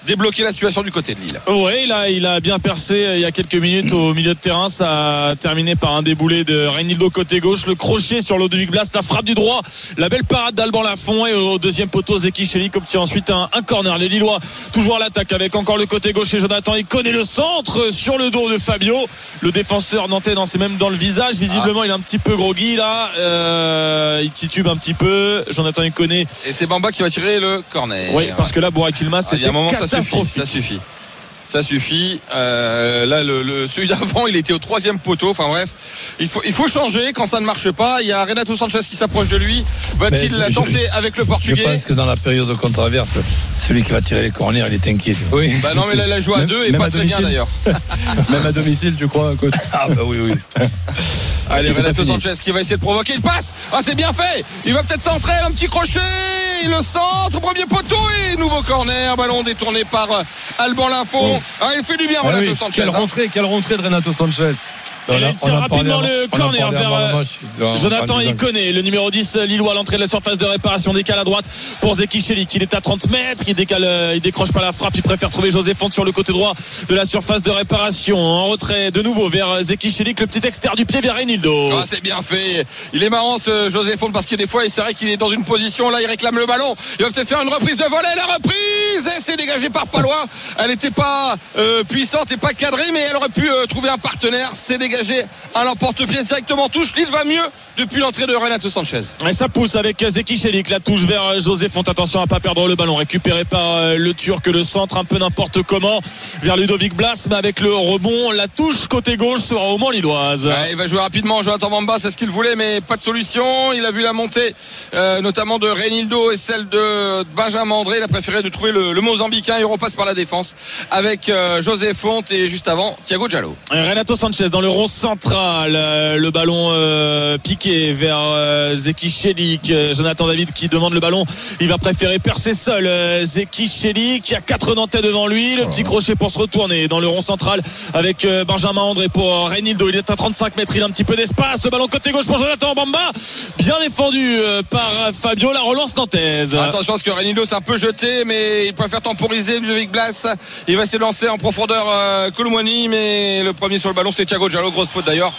débloquer la situation du côté de Lille. Ouais, il a, il a bien percé il y a quelques minutes au milieu de terrain. Ça a terminé par un déboulé de Reinildo côté gauche, le crochet sur Ludovic Blas, la frappe du droit, la belle parade d'Alban Lafont, et au deuxième poteau Zeki Chelik obtient ensuite un, un corner. Les Lillois toujours à l'attaque avec encore le côté gauche et Jonathan, il connaît le centre sur le dos de Fabio, le défenseur nantais, c'est même dans le visage visiblement. Ah. Il est un petit peu groggy là, euh, il titube un petit peu. Jonathan, il connaît, et c'est Bamba qui va tirer le corner. Oui, parce que là Burak Yilmaz, ah, c'était catastrophique. Ça suffit, ça suffit. Euh, là, le, le, celui d'avant, il était au troisième poteau. Enfin bref, il faut, il faut changer quand ça ne marche pas. Il y a Renato Sanchez qui s'approche de lui. Va-t-il la tenter avec le Portugais? Je pense que dans la période de contre-averse, celui qui va tirer les corners, il est inquiet. Oui. Bah non, mais là, il a joué à deux et pas très bien d'ailleurs. Même à domicile, tu crois, coach? Ah bah oui, oui. Allez, Renato Sanchez qui va essayer de provoquer. Il passe. Ah, c'est bien fait. Il va peut-être centrer. Un petit crochet. Il le centre. Premier poteau. Et nouveau corner. Ballon détourné par Alban Lafont. Oh. Ah, il fait du bien, ah, Renato oui. Sanchez. Quelle rentrée, quelle rentrée de Renato Sanchez. Et là, il tire rapidement le corner vers Jonathan Iconé, le numéro dix Lillois à l'entrée de la surface de réparation. Décale à droite pour Zeki Chelik. Il est à trente mètres. Il décale, il décroche pas la frappe. Il préfère trouver José Fonte sur le côté droit de la surface de réparation. En retrait de nouveau vers Zeki Chelik. Le petit extérieur du pied vers Reinildo. Ah, c'est bien fait. Il est marrant ce José Fonte parce que des fois, c'est vrai qu'il est dans une position. Là, il réclame le ballon. Il va peut-être faire une reprise de volée. La reprise, et c'est dégagé par Palois. Elle n'était pas euh, puissante et pas cadrée, mais elle aurait pu euh, trouver un partenaire. C'est dégagé à l'emporte-pièce directement touche. Lille va mieux depuis l'entrée de Renato Sanchez. Et ça pousse avec Zeki Chelik. La touche vers José Fonte. Attention à pas perdre le ballon. Récupéré par le Turc, le centre un peu n'importe comment vers Ludovic Blas, mais avec le rebond, la touche côté gauche sera au moins lilloise. Ouais, il va jouer rapidement. Jonathan Bamba, c'est ce qu'il voulait, mais pas de solution. Il a vu la montée, euh, notamment de Reinildo et celle de Benjamin André. Il a préféré de trouver le, le Mozambicain. Il repasse par la défense avec euh, José Fonte et juste avant Thiago Diallo. Et Renato Sanchez dans le rond central. Le ballon euh, piqué vers euh, Zeki Chelik. Jonathan David qui demande le ballon. Il va préférer percer seul. Euh, Zeki Chelik qui a quatre Nantais devant lui. Le petit crochet pour se retourner dans le rond central avec euh, Benjamin André pour Reinildo. Il est à trente-cinq mètres. Il a un petit peu d'espace. Le ballon côté gauche pour Jonathan Bamba. Bien défendu euh, par Fabio. La relance nantaise. Attention parce que Reinildo s'est un peu jeté, mais il préfère temporiser Ludovic Blas. Il va essayer de lancer en profondeur euh, Colomwani, mais le premier sur le ballon c'est Thiago Diallo. Grosse faute d'ailleurs.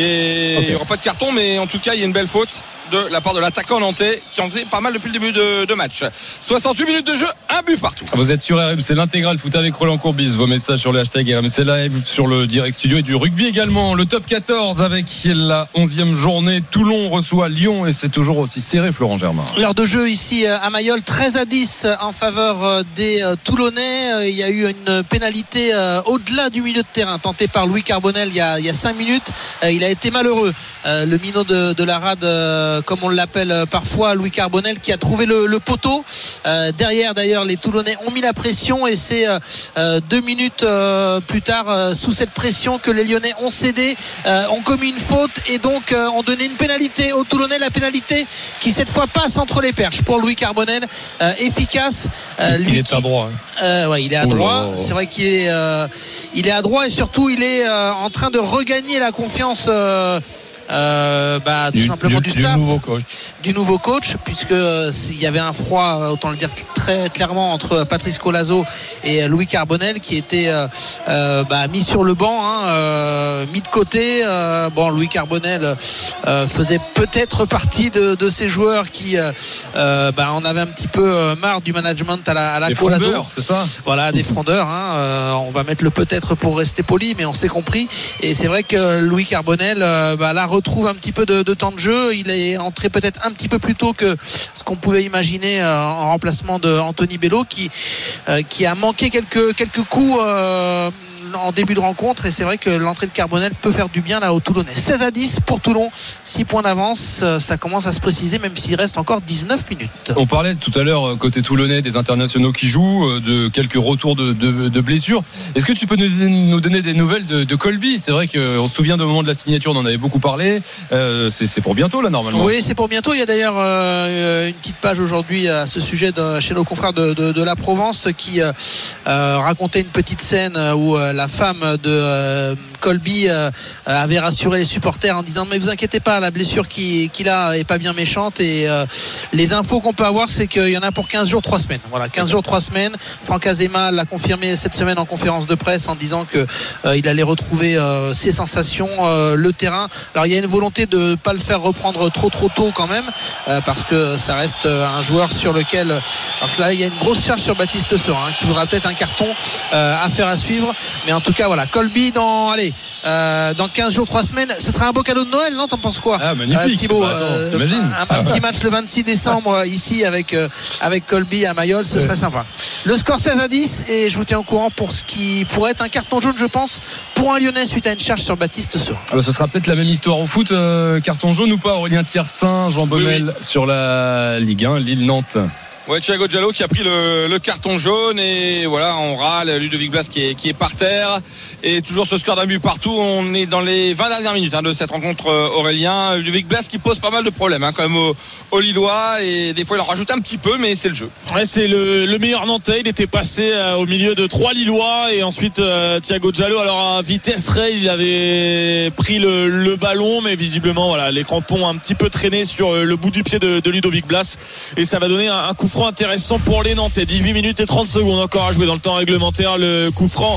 Et okay. Il n'y aura pas de carton, mais en tout cas il y a une belle faute de la part de l'attaquant nantais qui en faisait pas mal depuis le début de, de match. soixante-huit minutes de jeu, un but partout. Vous êtes sur R M C, l'intégral foot avec Roland Courbis. Vos messages sur le hashtag R M C Live, sur le direct studio et du rugby également. Le top quatorze avec la onzième journée. Toulon reçoit Lyon et c'est toujours aussi serré, Florent Germain. L'heure de jeu ici à Mayol, treize à dix en faveur des Toulonnais. Il y a eu une pénalité au-delà du milieu de terrain tentée par Louis Carbonel il y a, il y a cinq minutes. Il a été malheureux. Le minot de, de la rade, comme on l'appelle parfois, Louis Carbonel, qui a trouvé le, le poteau. Euh, derrière d'ailleurs, les Toulonnais ont mis la pression et c'est euh, deux minutes euh, plus tard, euh, sous cette pression, que les Lyonnais ont cédé, euh, ont commis une faute et donc euh, ont donné une pénalité aux Toulonnais. La pénalité qui cette fois passe entre les perches pour Louis Carbonel, euh, efficace. Euh, lui il est qui, à droit. Hein. Euh, ouais, il est à oh droit. C'est vrai qu'il est, euh, il est à droit et surtout il est euh, en train de regagner la confiance. Euh, Euh, bah, tout du, simplement du, du staff, du nouveau coach, du nouveau coach puisque euh, il y avait un froid, autant le dire très clairement, entre Patrice Colazo et Louis Carbonel qui était euh, euh, bah, mis sur le banc, hein, euh, mis de côté. Euh, bon, Louis Carbonel euh, faisait peut-être partie de, de ces joueurs qui euh, bah, en avaient un petit peu marre du management à la, à la des Colazo. Frondeurs, c'est ça. Voilà, des frondeurs. Hein, euh, on va mettre le peut-être pour rester poli, mais on s'est compris. Et c'est vrai que Louis Carbonel, euh, bah, là retrouve un petit peu de, de temps de jeu. Il est entré peut-être un petit peu plus tôt que ce qu'on pouvait imaginer euh, en remplacement de Anthony Bello qui, euh, qui a manqué quelques, quelques coups euh, en début de rencontre et c'est vrai que l'entrée de Carbonel peut faire du bien là au Toulonnais. seize à dix pour Toulon, six points d'avance, ça commence à se préciser même s'il reste encore dix-neuf minutes. On parlait tout à l'heure côté Toulonnais des internationaux qui jouent, de quelques retours de, de, de blessures. Est-ce que tu peux nous, nous donner des nouvelles de, de Colby? C'est vrai qu'on se souvient du moment de la signature, on en avait beaucoup parlé. Euh, c'est, c'est pour bientôt là normalement. Oui, c'est pour bientôt. Il y a d'ailleurs euh, une petite page aujourd'hui à ce sujet de, chez nos confrères de, de, de la Provence qui euh, racontait une petite scène où euh, la femme de euh, Colby euh, avait rassuré les supporters en disant mais vous inquiétez pas, la blessure qu'il, qu'il a est pas bien méchante et euh, les infos qu'on peut avoir c'est qu'il y en a pour quinze jours trois semaines. Voilà, quinze jours trois semaines. Franck Azema l'a confirmé cette semaine en conférence de presse en disant que euh, il allait retrouver euh, ses sensations, euh, le terrain. Alors il y a une volonté de ne pas le faire reprendre trop trop tôt quand même euh, parce que ça reste un joueur sur lequel alors là il y a une grosse charge sur Baptiste Serin hein, qui voudra peut-être un carton euh, à faire à suivre, mais en tout cas voilà, Colby dans allez euh, dans quinze jours trois semaines, ce sera un beau cadeau de Noël, non? T'en penses quoi? Ah magnifique euh, Thibaut, bah, attends, euh, un, un petit match le vingt-six décembre ici avec euh, avec Colby à Mayol, ce serait sympa. Le score seize à dix et je vous tiens au courant pour ce qui pourrait être un carton jaune je pense pour un Lyonnais suite à une charge sur Baptiste Serin. Ah bah, ce sera peut-être la même histoire au foot, euh, carton jaune ou pas? Aurélien Tiersin, Jean Baumel oui, oui. Sur la Ligue un, Lille-Nantes. Ouais, Thiago Diallo qui a pris le, le carton jaune et voilà, on râle, Ludovic Blas qui est, qui est par terre et toujours ce score d'un but partout. On est dans les vingt dernières minutes hein, de cette rencontre Aurélien. Ludovic Blas qui pose pas mal de problèmes hein, quand même aux, aux Lillois et des fois il en rajoute un petit peu mais c'est le jeu. Ouais, c'est le, le meilleur Nantais, il était passé euh, au milieu de trois Lillois et ensuite euh, Thiago Diallo alors à vitesse rail il avait pris le, le ballon mais visiblement voilà, les crampons ont un petit peu traîné sur le bout du pied de, de Ludovic Blas et ça va donner un, un coup franc intéressant pour les Nantais. Dix-huit minutes et trente secondes encore à jouer dans le temps réglementaire. Le coup franc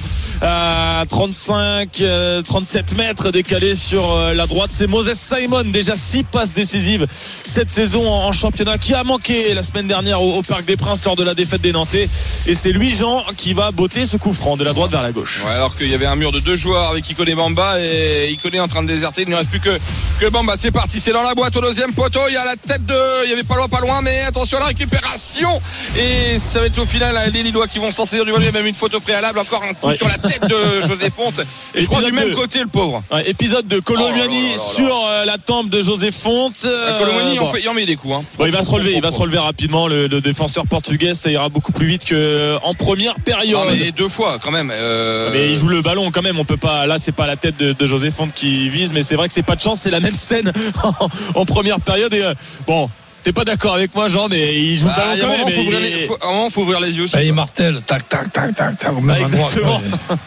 à trente-cinq trente-sept mètres décalé sur la droite. C'est Moses Simon, déjà six passes décisives cette saison en championnat, qui a manqué la semaine dernière au, au Parc des Princes lors de la défaite des Nantais. Et c'est lui, Jean, qui va botter ce coup franc de la droite vers la gauche. Ouais, alors qu'il y avait un mur de deux joueurs avec Ikoné Bamba et Ikoné en train de déserter. Il ne reste plus que, que Bamba. C'est parti, c'est dans la boîte au deuxième poteau. Il y a la tête de, il y avait pas loin, pas loin, mais attention à la récupération. Et ça va être au final les Lillois qui vont s'en saisir du ballon. Il y a même une faute préalable, encore un coup ouais. sur la tête de José Fonte. Et je crois du même de... côté le pauvre. Ouais, épisode de Colomani oh sur euh, la tempe de José Fonte. Euh, Colomani, bon. il en met des coups. Hein. Bon, il va se relever, il va se relever rapidement. Le, le défenseur portugais, ça ira beaucoup plus vite qu'en première période. Ah, mais deux fois quand même. Euh... Mais il joue le ballon quand même. On peut pas. Là, c'est pas la tête de, de José Fonte qui vise, mais c'est vrai que c'est pas de chance. C'est la même scène en, en première période. Et euh, bon. T'es pas d'accord avec moi, Jean, mais il joue bah, le ballon quand même. Faut ouvrir les, faut, à un moment, il faut ouvrir les yeux aussi. Bah, il martèle, tac, tac, tac, tac, tac. Ah, exactement.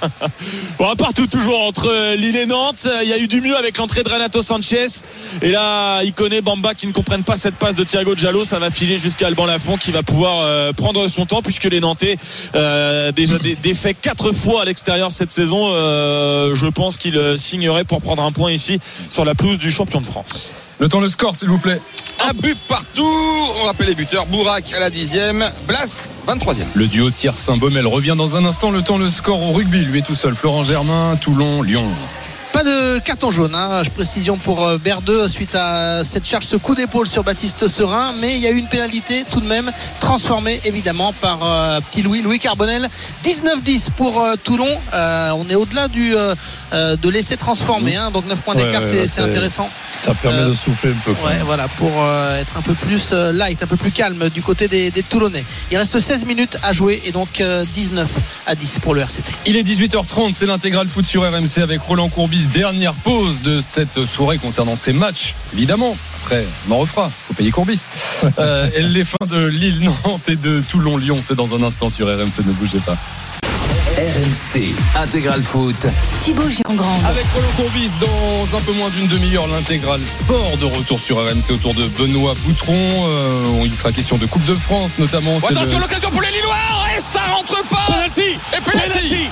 Bon, à part tout, toujours entre Lille et Nantes, il y a eu du mieux avec l'entrée de Renato Sanchez. Et là, il connaît Bamba qui ne comprennent pas cette passe de Thiago Diallo. Ça va filer jusqu'à Alban Lafont qui va pouvoir euh, prendre son temps puisque les Nantais, euh, déjà dé- défaits quatre fois à l'extérieur cette saison, euh, je pense qu'ils signeraient pour prendre un point ici sur la pelouse du champion de France. Le temps, le score, s'il vous plaît. Un but partout. On rappelle les buteurs. Bourak à la dixième. Blas, vingt-troisième. Le duo Tiersin-Baumel revient dans un instant. Le temps, le score au rugby. Lui est tout seul. Florent Germain, Toulon, Lyon. Pas de carton jaune, hein. Précision pour Berdeux suite à cette charge, ce coup d'épaule sur Baptiste Serin, mais il y a eu une pénalité tout de même transformée évidemment par euh, petit Louis, Louis Carbonel. dix-neuf dix pour euh, Toulon. Euh, on est au-delà du euh, de l'essai transformé, hein. Donc neuf points d'écart, ouais, ouais, c'est, c'est intéressant. Ça permet euh, de souffler un peu. Ouais, voilà, pour euh, être un peu plus euh, light, un peu plus calme du côté des, des Toulonnais. Il reste seize minutes à jouer et donc euh, dix-neuf à dix pour le R C T. Il est dix-huit heures trente, c'est l'intégral foot sur R M C avec Roland Courbis. Dernière pause de cette soirée concernant ces matchs, évidemment. Après, on en refera, faut payer Courbis. euh, et les fins de Lille-Nantes et de Toulon-Lyon, c'est dans un instant sur R M C, ne bougez pas. R M C Intégral Foot. Thibaut Giangrande. Avec Roland Courbis dans un peu moins d'une demi-heure, l'intégral sport de retour sur R M C autour de Benoît Boutron. Euh, il sera question de Coupe de France notamment. Oh, attention, le... l'occasion pour les Lillois et ça rentre pas. Penalty. Et penalty.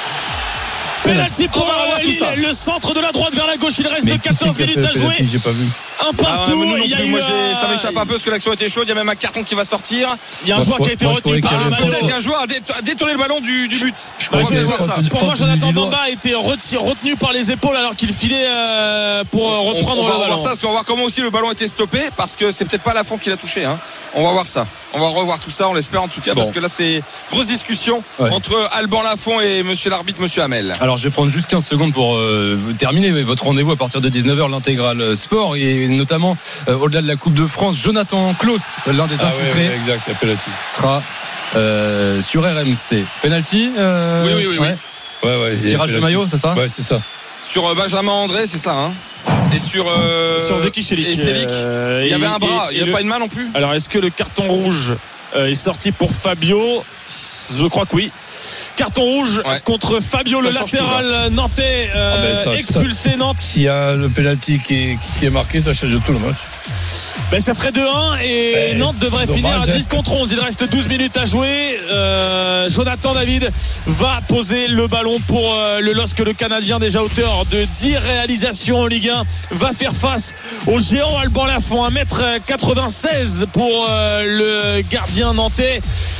Penalty pour Lille, le centre de la droite vers la gauche. Il reste mais quatorze minutes à jouer. J'ai pas vu. Un partout. Ah, il y a plus, eu moi, j'ai, ça m'échappe un peu parce que l'action était chaude. Il y a même un carton qui va sortir. Il y a un moi, joueur qui a été retenu par ah, peut-être qu'un joueur a détourné le ballon du, du but. Je crois que ça. Ça. Pour moi, Jonathan Bamba a été retenu par les épaules alors qu'il filait euh, pour reprendre on, on le va ballon. voir ça parce qu'on va voir comment aussi le ballon a été stoppé parce que c'est peut-être pas Lafont qui l'a touché. Hein. On va voir ça. On va revoir tout ça, on l'espère en tout cas, bon. Parce que là c'est grosse discussion ouais. entre Alban Lafont et monsieur l'arbitre, monsieur Hamel. Alors je vais prendre juste quinze secondes pour euh, terminer votre rendez-vous à partir de dix-neuf heures, l'intégral sport, et notamment euh, au-delà de la Coupe de France, Jonathan Klaus, l'un des infiltrés, ah, ouais, ouais, exact, la penalty. sera euh, sur R M C. Penalty euh, Oui, oui, oui. Ouais. oui. Ouais, ouais, tirage de maillot, c'est ça? Ouais, c'est ça. Sur euh, Benjamin André, c'est ça, hein. Et sur euh, sur Zeki Chelik, et Celik, euh, il y avait un bras, il n'y avait pas une main non plus. Alors est-ce que le carton rouge euh, est sorti pour Fabio? Je crois que oui. carton rouge ouais. contre Fabio, ça le latéral tout, nantais euh, ah ben ça, expulsé ça, Nantes. S'il y a le penalty qui est, qui est marqué, ça change tout le match. Ben ça ferait deux un et ben, Nantes devrait dommage, finir à dix contre onze. Il reste douze minutes à jouer. euh, Jonathan David va poser le ballon pour euh, le L O S C. Le Canadien, déjà auteur de dix réalisations en Ligue un, va faire face au géant Alban Lafont. un mètre quatre-vingt-seize pour euh, le gardien nantais.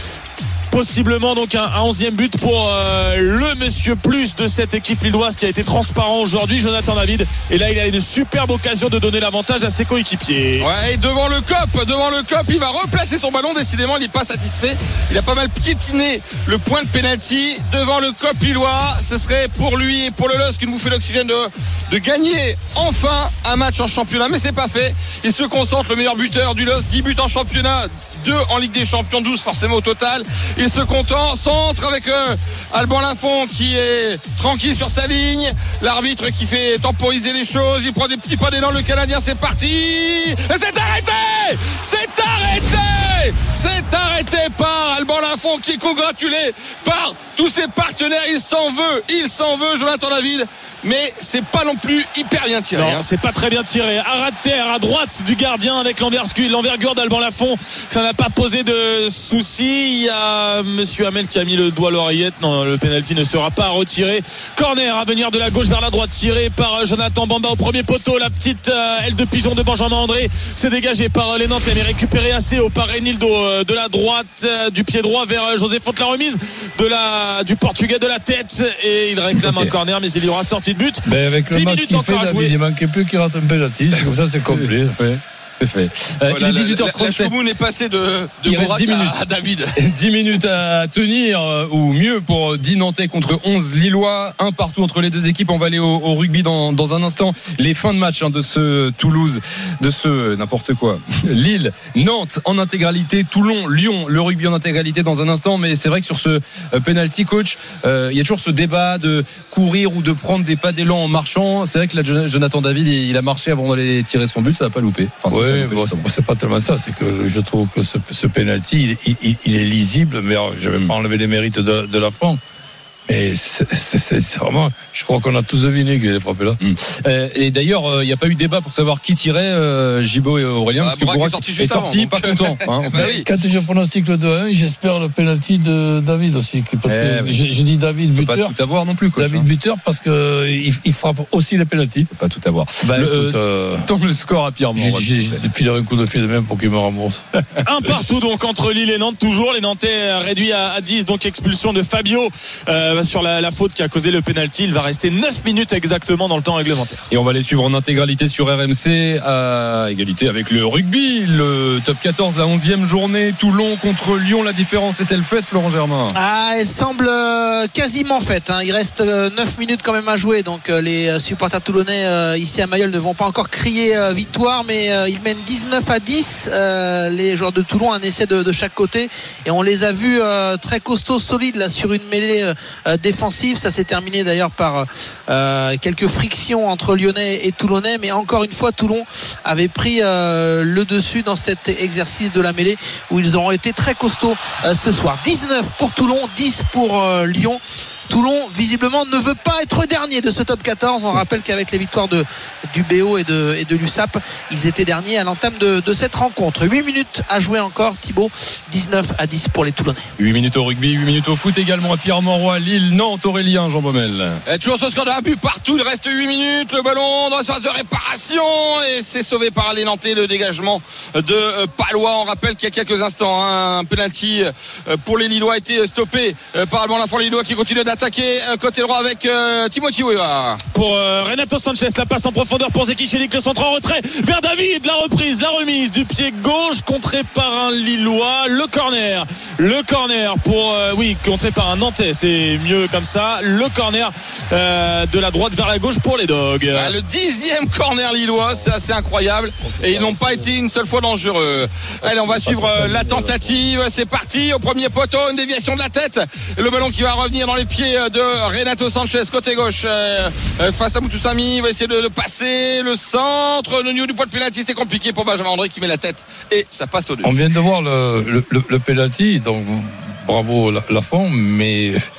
Possiblement donc un, un onzième but pour euh, le monsieur plus de cette équipe lilloise qui a été transparent aujourd'hui, Jonathan David. Et là il a une superbe occasion de donner l'avantage à ses coéquipiers. Ouais, et devant le cop, devant le cop, il va replacer son ballon. Décidément, il n'est pas satisfait. Il a pas mal piétiné le point de pénalty devant le cop lillois. Ce serait pour lui et pour le L O S C une bouffée d'oxygène de, de gagner enfin un match en championnat. Mais c'est pas fait. Il se concentre, le meilleur buteur du L O S C, dix buts en championnat, deux en Ligue des Champions, douze forcément au total. Il se content, centre avec euh, Alban Lafont qui est tranquille sur sa ligne. L'arbitre qui fait temporiser les choses. Il prend des petits pas d'élan. Le Canadien, c'est parti. Et c'est arrêté. C'est arrêté. C'est arrêté par Alban Lafont qui est congratulé par tous ses partenaires. Il s'en veut. Il s'en veut, Jonathan David. Mais c'est pas non plus hyper bien tiré. Non, hein. C'est pas très bien tiré. À terre, à droite du gardien avec l'envergure d'Alban Lafont. Ça n'a pas posé de soucis. Il y a Monsieur Hamel qui a mis le doigt à l'oreillette. Non, le pénalty ne sera pas retiré. Corner à venir de la gauche vers la droite, tiré par Jonathan Bamba au premier poteau. La petite euh, aile de pigeon de Benjamin André. C'est dégagé par les Nantais, mais récupéré assez haut par Renildo euh, de la droite, euh, du pied droit vers euh, José Fonte. La remise de la, du Portugais de la tête. Et il réclame okay. un corner, mais il y aura sorti de but. Mais avec le match qu'il fait, David, il manquait plus qu'il rate un penalty. Comme ça, c'est complet. Ouais. C'est fait. Euh, voilà, il est dix-huit heures trente-sept. La, la, la est passé de, de Borak à, à David. dix minutes à tenir, euh, ou mieux pour dix Nantais contre onze Lillois. Un partout entre les deux équipes. On va aller au, au rugby dans, dans un instant. Les fins de match hein, de ce Toulouse, de ce n'importe quoi. Lille, Nantes en intégralité, Toulon, Lyon, le rugby en intégralité dans un instant. Mais c'est vrai que sur ce euh, penalty, coach, euh, il y a toujours ce débat de courir ou de prendre des pas d'élan en marchant. C'est vrai que là, Jonathan David, il a marché avant d'aller tirer son but. Ça va pas louper. Enfin, ouais, bon, c'est, c'est pas tellement ça, c'est que je trouve que ce, ce penalty, il, il, il est lisible, mais alors, je vais pas enlever les mérites de, de Lafont. Mais c'est, c'est, c'est, c'est vraiment, je crois qu'on a tous deviné qu'il allait frapper là. Mmh. Euh, et d'ailleurs, il euh, n'y a pas eu débat pour savoir qui tirait, euh, Gibaud et Aurélien, ah, parce que Borak est sorti, juste est sorti avant, pas content. Hein. bah oui. Quand je pronostique le deux à un, j'espère le penalty de David aussi. Parce que j'ai, j'ai dit David buteur. Pas tout avoir non plus, quoi. David buteur parce que il, il frappe aussi les penalty. Pas tout avoir. Bah, le, écoute, euh, tant le score à Pierre Mont. J'ai, j'ai filé un coup de fil de même pour qu'il me rembourse. Un partout donc entre Lille et Nantes toujours. Les Nantais réduits à, à dix, donc expulsion de Fabio euh, sur la, la faute qui a causé le penalty. Il va rester neuf minutes exactement dans le temps réglementaire. Et on va les suivre en intégralité sur R M C à égalité avec le rugby, le top quatorze, la onzième journée, Toulon contre Lyon. La différence est-elle faite, Florent Germain? Ah, elle semble quasiment faite. Hein. Il reste neuf minutes quand même à jouer. Donc les supporters toulonnais euh, ici à Mayol ne vont pas encore crier euh, victoire, mais euh, ils mènent dix-neuf à dix. Euh, les joueurs de Toulon, un essai de, de chaque côté. Et on les a vus euh, très costauds, solides là sur une mêlée euh, défensive. Ça s'est terminé d'ailleurs par euh, quelques frictions entre Lyonnais et Toulonnais, mais encore une fois Toulon avait pris euh, le dessus dans cet exercice de la mêlée où ils auront été très costauds euh, ce soir. dix-neuf pour Toulon, dix pour euh, Lyon. Toulon visiblement ne veut pas être dernier de ce top quatorze. On rappelle qu'avec les victoires de, du B O et de, et de l'U S A P, ils étaient derniers à l'entame de, de cette rencontre. huit minutes à jouer encore, Thibaut. dix-neuf à dix pour les Toulonnais. huit minutes au rugby, huit minutes au foot également à Pierre-Mauroy, Lille, Nantes, Aurélien, Jean Baumel. Et toujours ce score de un but partout, il reste huit minutes. Le ballon dans la phase de réparation et c'est sauvé par les Nantais. Le dégagement de Palois. On rappelle qu'il y a quelques instants, hein, un penalty pour les Lillois a été stoppé par Alban Lafont. Les Lillois qui continuent d'attaquer côté droit avec euh, Timothy Weah. Pour euh, Renato Sanchez, la passe en profondeur pour Zeki Chelik, le centre en retrait vers David, la reprise, la remise du pied gauche contré par un Lillois, le corner, le corner pour euh, oui contré par un Nantais, c'est mieux comme ça, le corner euh, de la droite vers la gauche pour les Dogs. Ah, le dixième corner lillois, c'est assez incroyable et ils n'ont pas été une seule fois dangereux. Allez, on va suivre euh, la tentative, c'est parti au premier poteau, une déviation de la tête, le ballon qui va revenir dans les pieds de Renato Sanchez côté gauche euh, face à Moutoussamy. Il va essayer de, de passer le centre, le niveau du point de pénalty, c'était compliqué pour Benjamin André qui met la tête et ça passe au dessus. On vient de voir le, le, le, le pénalty, donc bravo Lafont, mais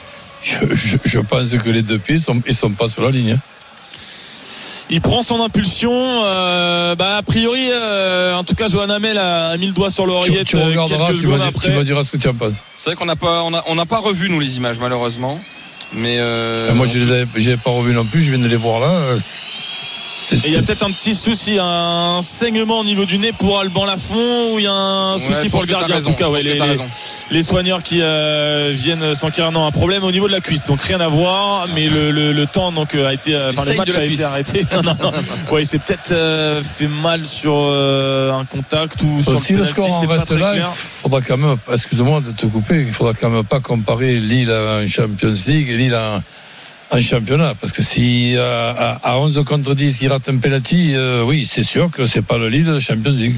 je, je, je pense que les deux pieds sont, ils sont pas sur la ligne. Hein. Il prend son impulsion. Euh, bah, a priori, euh, en tout cas, Johan Hamel a mis le doigt sur l'oreillette. Tu, tu regarderas, quelques tu, secondes vas, après. tu vas dire ce que tu en penses. C'est vrai qu'on n'a pas, on a, on n'a pas revu nous les images malheureusement. Mais euh, moi, je les avais, je les avais pas revus non plus. Je viens de les voir là. Et il y a peut-être un petit souci, un saignement au niveau du nez pour Alban Lafont, ou il y a un souci ouais, pour le gardien. Raison, en tout cas, ouais, les, les, les soigneurs qui euh, viennent s'enquérir, non, un problème au niveau de la cuisse. Donc rien à voir, mais le, le, le temps donc a été, enfin le match a été arrêté. non, non, non. Ouais, il s'est peut-être euh, fait mal sur euh, un contact ou sur si le le penalty, score en reste là, il faudra quand même, excuse-moi de te couper, il faudra quand même pas comparer Lille en Champions League et Lille en en championnat, parce que si euh, à, à onze contre dix il rate un penalty, euh, oui, c'est sûr que c'est pas le Lille de Champions League.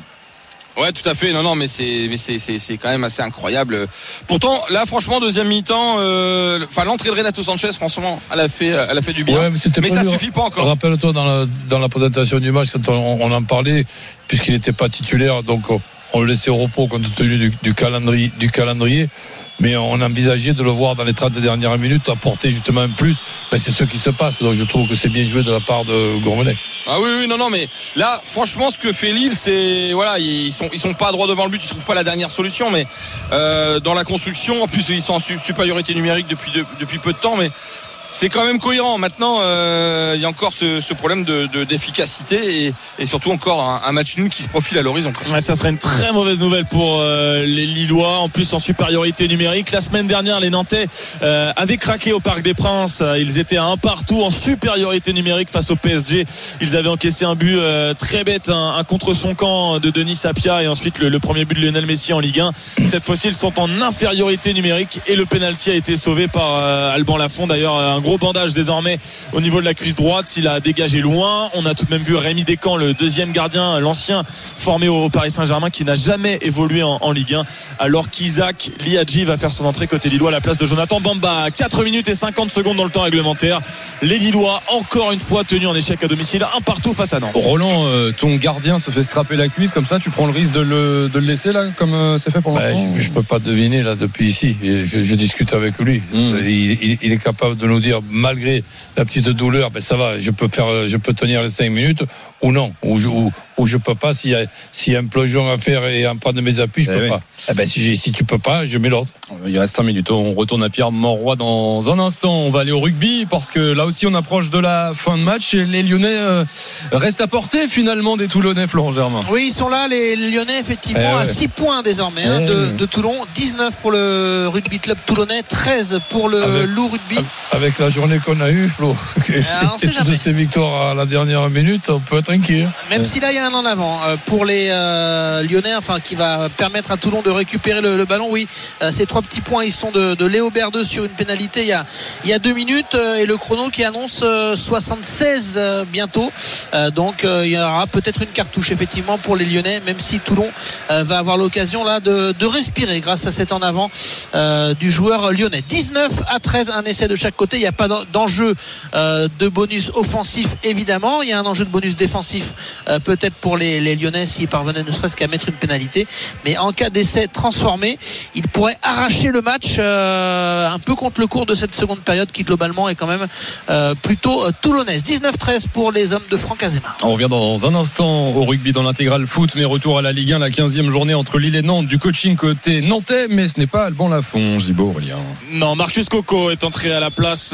Ouais, tout à fait. Non, non, mais c'est, mais c'est, c'est, c'est quand même assez incroyable. Pourtant, là, franchement, deuxième mi-temps, enfin, euh, l'entrée de Renato Sanchez, franchement, elle a fait, elle a fait du bien. Ouais, mais, mais pas ça dur. Suffit pas encore. Rappelle-toi dans la, dans la présentation du match, quand on, on en parlait, puisqu'il n'était pas titulaire, donc on, on le laissait au repos compte tenu du, du calendrier, du calendrier. Mais on envisageait de le voir dans les trente dernières minutes apporter justement un plus. Ben c'est ce qui se passe. Donc je trouve que c'est bien joué de la part de Gourvenec. Ah oui, oui, non, non, mais là, franchement, ce que fait Lille, c'est voilà, ils sont, ils sont pas droit devant le but, ils trouvent pas la dernière solution, mais euh, dans la construction, en plus ils sont en supériorité numérique depuis de, depuis peu de temps, mais c'est quand même cohérent. Maintenant, euh, il y a encore ce, ce problème de, de, d'efficacité et, et surtout encore un, un match nul qui se profile à l'horizon. Ouais, ça serait une très mauvaise nouvelle pour euh, les Lillois, en plus en supériorité numérique. La semaine dernière, les Nantais euh, avaient craqué au Parc des Princes. Ils étaient à un partout en supériorité numérique face au P S G. Ils avaient encaissé un but euh, très bête, un, un contre son camp de Denis Sapia et ensuite le, le premier but de Lionel Messi en Ligue un. Cette fois-ci, ils sont en infériorité numérique et le penalty a été sauvé par euh, Alban Lafont. D'ailleurs, un gros bandage désormais au niveau de la cuisse droite, il a dégagé loin. On a tout de même vu Rémi Descamps, le deuxième gardien, l'ancien formé au Paris Saint-Germain, qui n'a jamais évolué en, en Ligue un, alors qu'Isaac Liadji va faire son entrée côté Lillois à la place de Jonathan Bamba. quatre minutes et cinquante secondes dans le temps réglementaire. Les Lillois encore une fois tenus en échec à domicile, un partout face à Nantes. Roland, euh, ton gardien se fait strapper la cuisse comme ça, tu prends le risque de le, de le laisser là, comme euh, c'est fait pour l'instant? Bah, je, je peux pas deviner là depuis ici. Je, je discute avec lui. Mmh. Il, il, il est capable de nous dire, malgré la petite douleur, ben ça va, je peux faire, je peux tenir les cinq minutes ou non, ou je, ou, ou je peux pas. S'il y a, s'il y a un plongeon à faire et en prendre mes appuis, je eh peux oui. pas. Eh ben si, j'ai, si tu peux pas, je mets l'ordre. Il reste cinq minutes. On retourne à Pierre Mauroy dans un instant. On va aller au rugby parce que là aussi on approche de la fin de match et les Lyonnais euh, restent à portée finalement des Toulonnais, Florent Germain. Oui, ils sont là, les Lyonnais effectivement eh ouais. à six points désormais eh hein, de, de Toulon, dix-neuf pour le rugby club toulonnais, treize pour le avec, Loup Rugby. Avec la journée qu'on a eue, Flo, et toutes ces victoires à la dernière minute, on peut être inquiet. Même si là il y a un en avant pour les euh, Lyonnais, enfin qui va permettre à Toulon de récupérer le, le ballon. Oui, euh, ces trois petits points, ils sont de, de Léo Berdeux sur une pénalité il y a, il y a deux minutes euh, et le chrono qui annonce euh, soixante-seize euh, bientôt. Euh, donc euh, il y aura peut-être une cartouche effectivement pour les Lyonnais, même si Toulon euh, va avoir l'occasion là de, de respirer grâce à cet en avant euh, du joueur lyonnais. dix-neuf à treize, un essai de chaque côté. Il n'y a pas d'enjeu euh, de bonus offensif évidemment. Il y a un enjeu de bonus défensif euh, peut-être pour les, les Lyonnais s'ils parvenaient ne serait-ce qu'à mettre une pénalité. Mais en cas d'essai transformé, ils pourraient arracher le match euh, un peu contre le cours de cette seconde période qui globalement est quand même euh, plutôt euh, toulonnaise. dix-neuf treize pour les hommes de Franck Azema. On revient dans un instant au rugby dans l'intégral foot, mais retour à la Ligue un, la quinzième journée entre Lille et Nantes, du coaching côté nantais, mais ce n'est pas Alban Lafont, Gibo, Aurélien. Non, Marcus Coco est entré à la place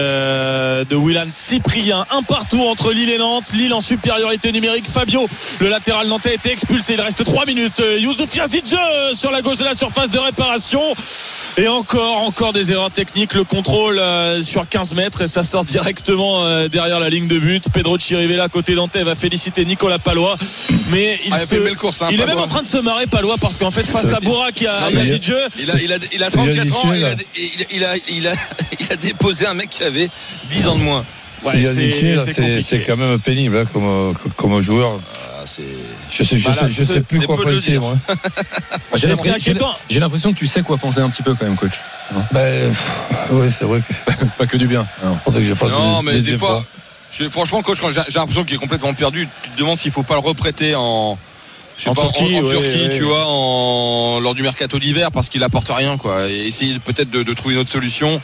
euh, de Willan Cyprien. Un partout entre Lille et Nantes. Lille en supériorité numérique. Fabio, le latéral nantais, a été expulsé. Il reste trois minutes. Youssouf Yazidje sur la gauche de la surface de réparation. Et encore, encore des erreurs techniques. Le contrôle euh, sur quinze mètres et ça sort directement euh, derrière la ligne de but. Pedro Chirivella, côté nantais, va féliciter Nicolas Palois. Mais il, ah, se... il, course, hein, il est même en train de se marrer, Palois, parce qu'en fait, face à Boura qui a Yazidje, il a, il a, il a trente-quatre ans. Il a, il, a, il, a, il a déposé un mec qui avait dix ans de moins. Ouais, c'est, c'est, c'est, c'est, c'est quand même pénible hein, comme, comme joueur. Ah, c'est... Je sais, je bah là, sais, je sais plus quoi penser. Moi. j'ai, l'impression, j'ai, j'ai l'impression que tu sais quoi penser un petit peu quand même, coach. Ben, oui, c'est vrai que pas que du bien. Non, que je fasse non des, mais des, des fois, je, franchement, coach, j'ai, j'ai l'impression qu'il est complètement perdu. Tu te demandes s'il faut pas le reprêter en. Je sais en pas, Turquie, en, en Turquie ouais, tu ouais. vois, en, lors du mercato d'hiver, parce qu'il apporte rien, quoi. Et essayer peut-être de, de trouver une autre solution.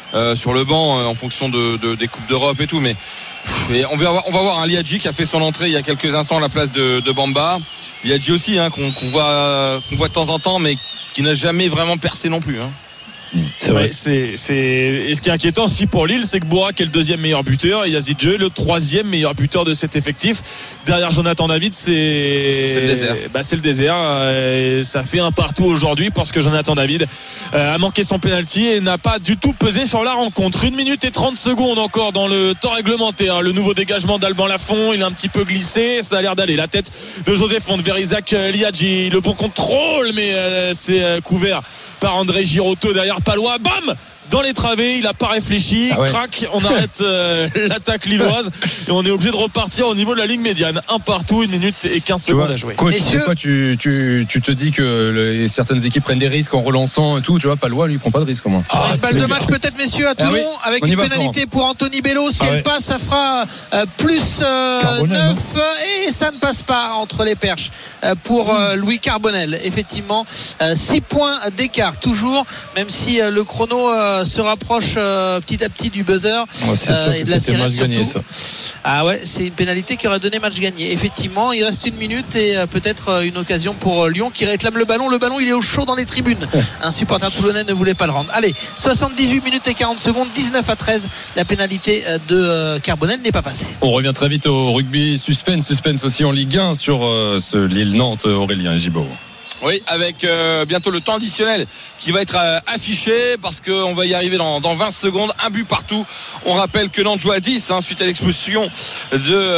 euh, sur le banc euh, en fonction de, de, des Coupes d'Europe et tout. Mais et on, va, on va voir un Liadji qui a fait son entrée il y a quelques instants à la place de, de Bamba. Liadji aussi, hein, qu'on, qu'on, voit, qu'on voit de temps en temps, mais qui n'a jamais vraiment percé non plus. Hein. C'est vrai. Ouais, c'est, c'est... Et ce qui est inquiétant aussi pour Lille, c'est que Bourak est le deuxième meilleur buteur et Yazidje le troisième meilleur buteur de cet effectif. Derrière Jonathan David, c'est, c'est le désert. Bah, c'est le désert. Et ça fait un partout aujourd'hui parce que Jonathan David a manqué son penalty et n'a pas du tout pesé sur la rencontre. Une minute et trente secondes encore dans le temps réglementaire. Le nouveau dégagement d'Alban Lafont, il a un petit peu glissé, ça a l'air d'aller. La tête de José Fonte vers Isaac Liadji. Le bon contrôle, mais euh, c'est euh, couvert par André Girotto derrière. Palois, bam, dans les travées, il n'a pas réfléchi, ah ouais. Crac, on arrête euh, l'attaque lilloise et on est obligé de repartir au niveau de la ligne médiane. Un partout, une minute et quinze secondes vois, à jouer. Coach, des fois tu, tu, tu te dis que les, certaines équipes prennent des risques en relançant et tout, tu vois, Palois lui prend pas de risque au moins. Ah, une balle de match peut-être messieurs à Toulon, ah oui, avec une pénalité fort. Pour Anthony Bello, si ah elle ouais. passe ça fera euh, plus euh, neuf et ça ne passe pas entre les perches euh, pour euh, Louis Carbonel. Effectivement, euh, six points d'écart toujours, même si euh, le chrono euh, se rapproche euh, petit à petit du buzzer ouais, euh, et de la sirène surtout. Gagné, ça. Ah ouais, c'est une pénalité qui aurait donné match gagné. Effectivement, il reste une minute et euh, peut-être euh, une occasion pour euh, Lyon qui réclame le ballon. Le ballon, il est au chaud dans les tribunes. Un supporter toulonnais ne voulait pas le rendre. Allez, soixante-dix-huit minutes et quarante secondes, dix-neuf à treize. La pénalité euh, de euh, Carbonel n'est pas passée. On revient très vite au rugby. Suspense, suspense aussi en Ligue un sur euh, ce Lille-Nantes. Aurélien Gibaud. Oui, avec euh, bientôt le temps additionnel qui va être euh, affiché parce qu'on va y arriver dans, dans vingt secondes. Un but partout. On rappelle que Nantes joue à dix hein, suite à l'expulsion de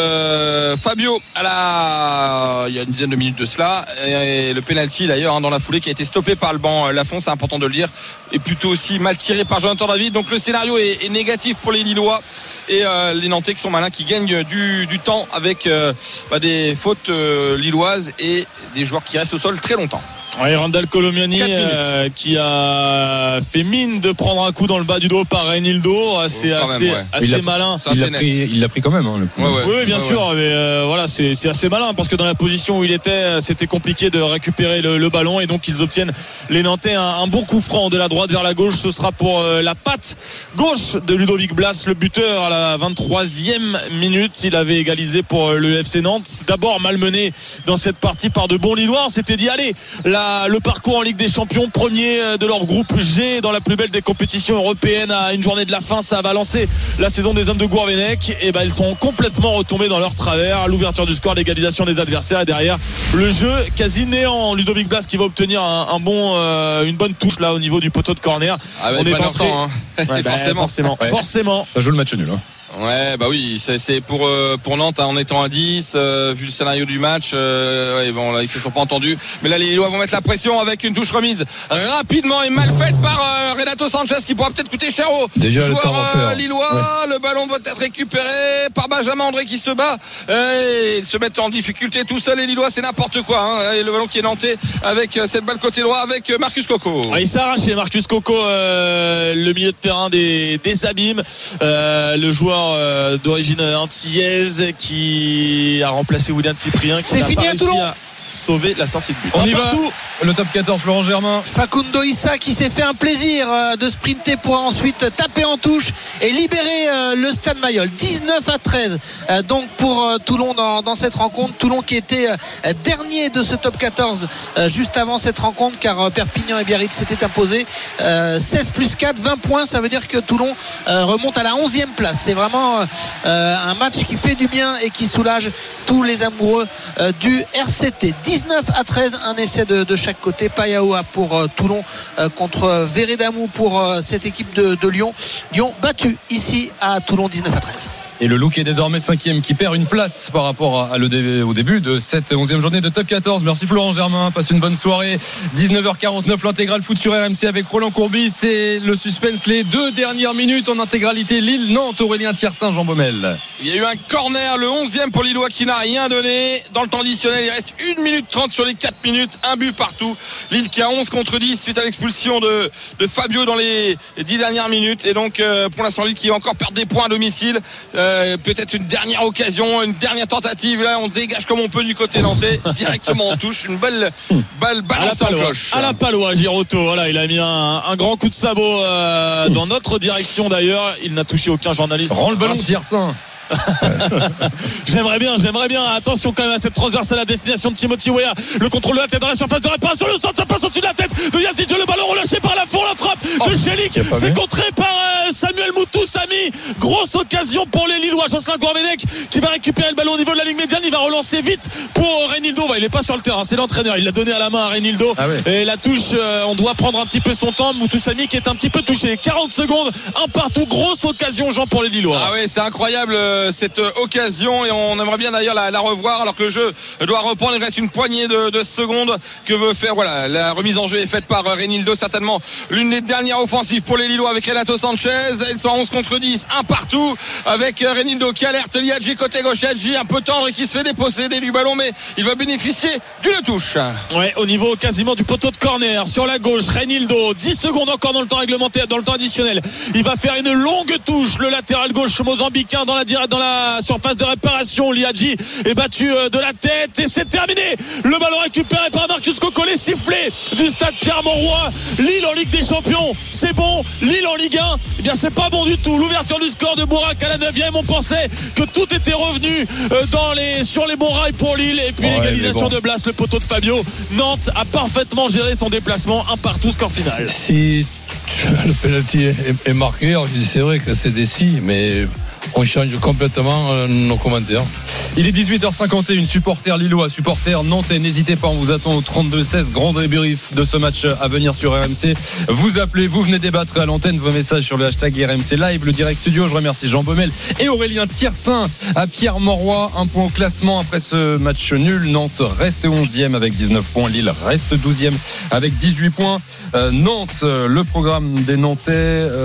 euh, Fabio à la... il y a une dizaine de minutes de cela. Et, et le penalty d'ailleurs hein, dans la foulée qui a été stoppé par le banc euh, Lafont, c'est important de le dire, et plutôt aussi mal tiré par Jonathan David. Donc le scénario est, est négatif pour les Lillois et euh, les Nantais qui sont malins, qui gagnent du, du temps avec euh, bah, des fautes euh, lilloises et des joueurs qui restent au sol très longtemps. Ouais, Randall Colomiani euh, qui a fait mine de prendre un coup dans le bas du dos par Renildo, c'est oh, assez, ouais. assez il malin. Il l'a pris, il l'a pris quand même. Hein, le coup. Ouais, ouais. Oui, bien ouais, sûr, ouais. mais euh, voilà, c'est, c'est assez malin parce que dans la position où il était, c'était compliqué de récupérer le, le ballon et donc ils obtiennent les Nantais un, un bon coup franc de la droite vers la gauche. Ce sera pour euh, la patte gauche de Ludovic Blas, le buteur à la vingt-troisième minute. Il avait égalisé pour euh, le F C Nantes. D'abord malmené dans cette partie par de bons Lillois. On s'était dit allez, la le parcours en Ligue des Champions, premier de leur groupe G dans la plus belle des compétitions européennes à une journée de la fin, ça va lancer la saison des hommes de Gourvenec et ben ils sont complètement retombés dans leur travers. L'ouverture du score, l'égalisation des adversaires et derrière le jeu quasi néant. Ludovic Blas qui va obtenir un, un bon, euh, une bonne touche là au niveau du poteau de corner. Ah bah, on est entré hein. ouais, bah, forcément, forcément, ouais. forcément. Ça joue le match nul. Hein. Ouais, bah oui, c'est, c'est pour euh, pour Nantes hein, en étant à dix, euh, vu le scénario du match. Euh, ouais, bon là ils se sont pas entendus, mais là les Lillois vont mettre la pression avec une touche remise rapidement et mal faite par euh, Renato Sanchez qui pourra peut-être coûter cher au Déjà, joueur euh, lillois. Ouais. Le ballon doit être récupéré par Benjamin André qui se bat et ils se mettent en difficulté tout seul. Les Lillois, c'est n'importe quoi. Hein, et le ballon qui est nantais avec cette balle côté droit avec Marcus Coco. Ah, il s'arrache chez Marcus Coco, euh, le milieu de terrain des des Abîmes, euh, le joueur d'origine antillaise qui a remplacé William Cyprien qui c'est n'a fini pas à réussi Toulon. à sauver la sortie de but. On y va. Le top quatorze, Florent Germain. Facundo Issa qui s'est fait un plaisir de sprinter pour ensuite taper en touche et libérer le Stade Mayol. dix-neuf à treize donc pour Toulon dans, dans cette rencontre. Toulon qui était dernier de ce top quatorze juste avant cette rencontre car Perpignan et Biarritz s'étaient imposés. seize plus quatre, vingt points. Ça veut dire que Toulon remonte à la onzième place. C'est vraiment un match qui fait du bien et qui soulage tous les amoureux du R C T. dix-neuf à treize, un essai de, de chaque côté. Payaoua pour euh, Toulon euh, contre Veredamou pour euh, cette équipe de, de Lyon. Lyon battu ici à Toulon dix-neuf à treize. Et le Loup qui est désormais cinquième, qui perd une place par rapport à le dé, au début de cette onzième journée de top quatorze. Merci Florent Germain, passe une bonne soirée. dix-neuf heures quarante-neuf, l'intégral foot sur R M C avec Roland Courbis. C'est le suspense, les deux dernières minutes en intégralité. Lille-Nantes, Aurélien Thiersin, Jean Baumel. Il y a eu un corner, le onzième pour Lillois qui n'a rien donné. Dans le temps additionnel, il reste une minute trente sur les quatre minutes, un but partout. Lille qui a onze contre dix suite à l'expulsion de, de Fabio dans les dix dernières minutes. Et donc euh, pour l'instant Lille qui va encore perdre des points à domicile. Euh, Euh, peut-être une dernière occasion, une dernière tentative. Là, on dégage comme on peut du côté nantais. Directement en touche. Une belle balle balance en cloche. À la palois, Girotto. Voilà, il a mis un, un grand coup de sabot euh, dans notre direction d'ailleurs. Il n'a touché aucun journaliste. Rends le ballon, Tiersin. J'aimerais bien, j'aimerais bien. Attention quand même à cette transversale à destination de Timothy Weah. Le contrôle de la tête dans la surface de réparation. Le centre, ça passe au-dessus de la tête de Yazic. Le ballon relâché par la fond, la frappe oh, de Chelik. C'est contré par euh, Samuel Moutou Samy. Grosse occasion pour les Lillois. Jocelyn Gourvenec qui va récupérer le ballon au niveau de la ligne médiane. Il va relancer vite pour Reynildo. Bah, il est pas sur le terrain, c'est l'entraîneur. Il l'a donné à la main à Reynildo. Ah ouais. Et la touche, euh, on doit prendre un petit peu son temps. Moutou Samy qui est un petit peu touché. quarante secondes, un partout. Grosse occasion, Jean, pour les Lillois. Ah ouais, c'est incroyable euh, cette occasion. Et on aimerait bien d'ailleurs la, la revoir alors que le jeu doit reprendre. Il reste une poignée de, de secondes que veut faire. Voilà, la remise en jeu est faite par Reynildo, certainement l'une des dernières offensives pour les Lillois avec Renato Sanchez. Ils sont à onze contre dix, un partout avec Reynildo qui alerte Liadji côté gauche. Liadji un peu tendre et qui se fait déposséder du ballon, mais il va bénéficier d'une touche. Ouais, au niveau quasiment du poteau de corner sur la gauche. Reynildo, dix secondes encore dans le temps réglementaire, dans le temps additionnel. Il va faire une longue touche, le latéral gauche mozambicain dans la dans la surface de réparation. Liadji est battu de la tête et c'est terminé. Le ballon récupéré par Marcus Coco, les sifflets du stade Pierre-Mauroy. Lille en Ligue des Champions, c'est bon. Lille en Ligue un, eh bien c'est pas bon du tout. L'ouverture du score de Bourak à la neuvième, on pensait que tout était revenu dans les, sur les bons rails pour Lille. Et puis ouais, l'égalisation bon. de Blas, le poteau de Fabio. Nantes a parfaitement géré son déplacement. Un partout, score final. Si le penalty est, est marqué, alors je dis c'est vrai que c'est des si, mais on change complètement nos commentaires. Il est dix-huit heures cinquante et un, supporter lillois, supporter nantais, n'hésitez pas, on vous attend au trente-deux seize, grand débrief de ce match à venir sur R M C. Vous appelez, vous venez débattre à l'antenne, vos messages sur le hashtag R M C Live, le direct studio. Je remercie Jean Baumel et Aurélien Tiersin à Pierre-Mauroy. Un point au classement après ce match nul. Nantes reste onzième avec dix-neuf points, Lille reste douzième avec dix-huit points. Euh, Nantes, le programme des Nantais,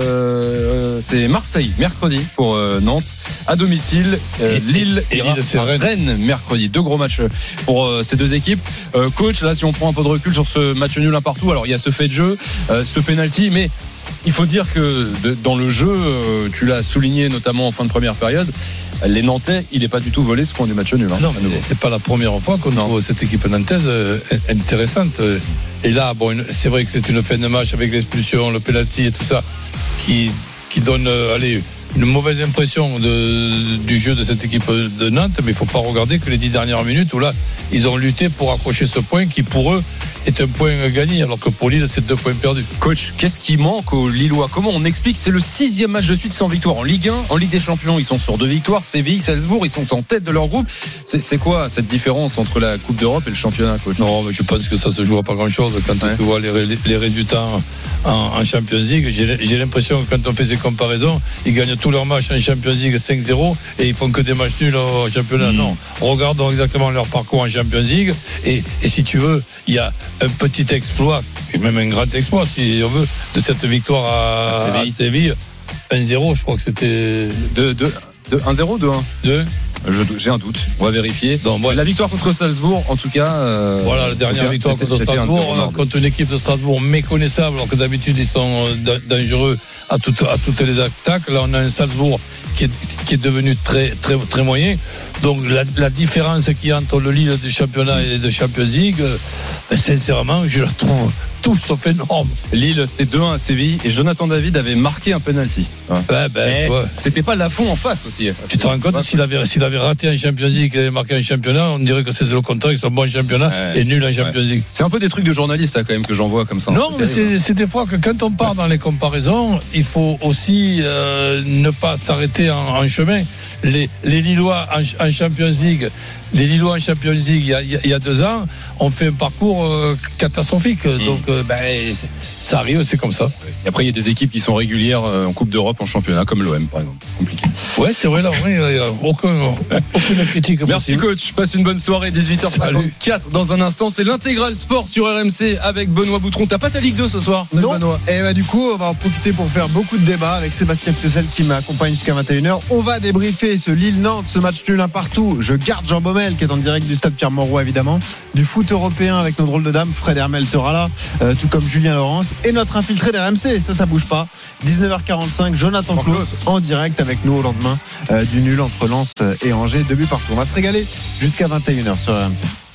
euh, c'est Marseille mercredi pour euh, Nantes à domicile. Euh, Lille et Lille, c'est Rennes. Rennes mercredi. Deux gros matchs pour euh, ces deux équipes. Euh, coach, là, si on prend un peu de recul sur ce match nul un partout, alors il y a ce fait de jeu, euh, ce penalty, mais il faut dire que de, dans le jeu, euh, tu l'as souligné notamment en fin de première période, les Nantais, il n'est pas du tout volé ce point du match nul. Hein, non, mais c'est pas la première fois qu'on voit cette équipe nantaise euh, intéressante. Et là, bon, c'est vrai que c'est une fin de match avec l'expulsion, le penalty et tout ça, qui qui donne, euh, allez, une mauvaise impression de, du jeu de cette équipe de Nantes, mais il ne faut pas regarder que les dix dernières minutes où là, ils ont lutté pour accrocher ce point qui, pour eux, est un point gagné, alors que pour Lille, c'est deux points perdus. Coach, qu'est-ce qui manque aux Lillois? Comment on explique? C'est le sixième match de suite sans victoire en Ligue un, en Ligue des Champions, ils sont sur deux victoires. Séville, Salzbourg, ils sont en tête de leur groupe. C'est, c'est quoi cette différence entre la Coupe d'Europe et le championnat, coach? Non, mais je pense que ça se joue à pas grand-chose. Quand ouais. tu vois les, les résultats en, en Champions League, j'ai, j'ai l'impression que quand on fait ces comparaisons, ils gagnent tous leurs matchs en Champions League cinq zéro et ils font que des matchs nuls au championnat. Mmh. Non, regardons exactement leur parcours en Champions League et, et si tu veux, il y a un petit exploit, et même un grand exploit si on veut, de cette victoire à, à Séville. Séville. un zéro, je crois que c'était de, de, de un zéro, deux un deux Je, j'ai un doute, on va vérifier. Donc, ouais. La victoire contre Salzbourg, en tout cas. Euh, voilà, la dernière victoire contre Strasbourg, contre une équipe de Strasbourg méconnaissable, alors que d'habitude ils sont dangereux à toutes, à toutes les attaques. Là, on a un Salzbourg qui est, qui est devenu très, très, très moyen. Donc, la, la différence qu'il y a entre le Lille du championnat et de Champions League, euh, sincèrement, je la trouve tout sauf énorme. Lille, c'était deux un à Séville et Jonathan David avait marqué un penalty. Ouais. Ouais, ben, ouais. C'était pas Lafont en face aussi. Tu te rends compte, s'il avait, s'il avait raté un Champions League, qu'il avait marqué un championnat, on dirait que c'est le contraire, qu'ils sont bons en championnat ouais. et nuls en Champions League. C'est un peu des trucs de journalistes, ça, quand même, que j'en vois comme ça. Non, c'est mais c'est, c'est des fois que quand on part dans les comparaisons, il faut aussi euh, ne pas s'arrêter en, en chemin. Les, les Lillois en, en Champions League, les Lillois en Champions League, il y a, il y a deux ans, ont fait un parcours euh, catastrophique. Mmh. Donc, euh, ben, ça arrive, c'est comme ça. Et après, il y a des équipes qui sont régulières en Coupe d'Europe, en championnat, comme l'O M, par exemple. C'est compliqué. Ouais, c'est vrai, là, il n'y a aucun, aucune critique. Merci, possible. Coach. Passe une bonne soirée. dix-huit heures cinquante-quatre. Dans un instant, c'est l'intégral sport sur R M C avec Benoît Boutron. T'as pas ta Ligue deux ce soir? Non. Benoît. Et bah, du coup, on va en profiter pour faire beaucoup de débats avec Sébastien Piocel qui m'accompagne jusqu'à vingt et une heures. On va débriefer ce Lille-Nantes, ce match nul un partout. Je garde Jean Baumel Mel qui est en direct du stade Pierre-Mauroy évidemment. Du foot européen avec nos drôles de dames. Fred Hermel sera là, euh, tout comme Julien Laurence. Et notre infiltré d'R M C, ça, ça bouge pas. dix-neuf heures quarante-cinq, Jonathan Klaus en direct avec nous au lendemain euh, du nul entre Lens et Angers. Deux buts partout. On va se régaler jusqu'à vingt et une heures sur R M C.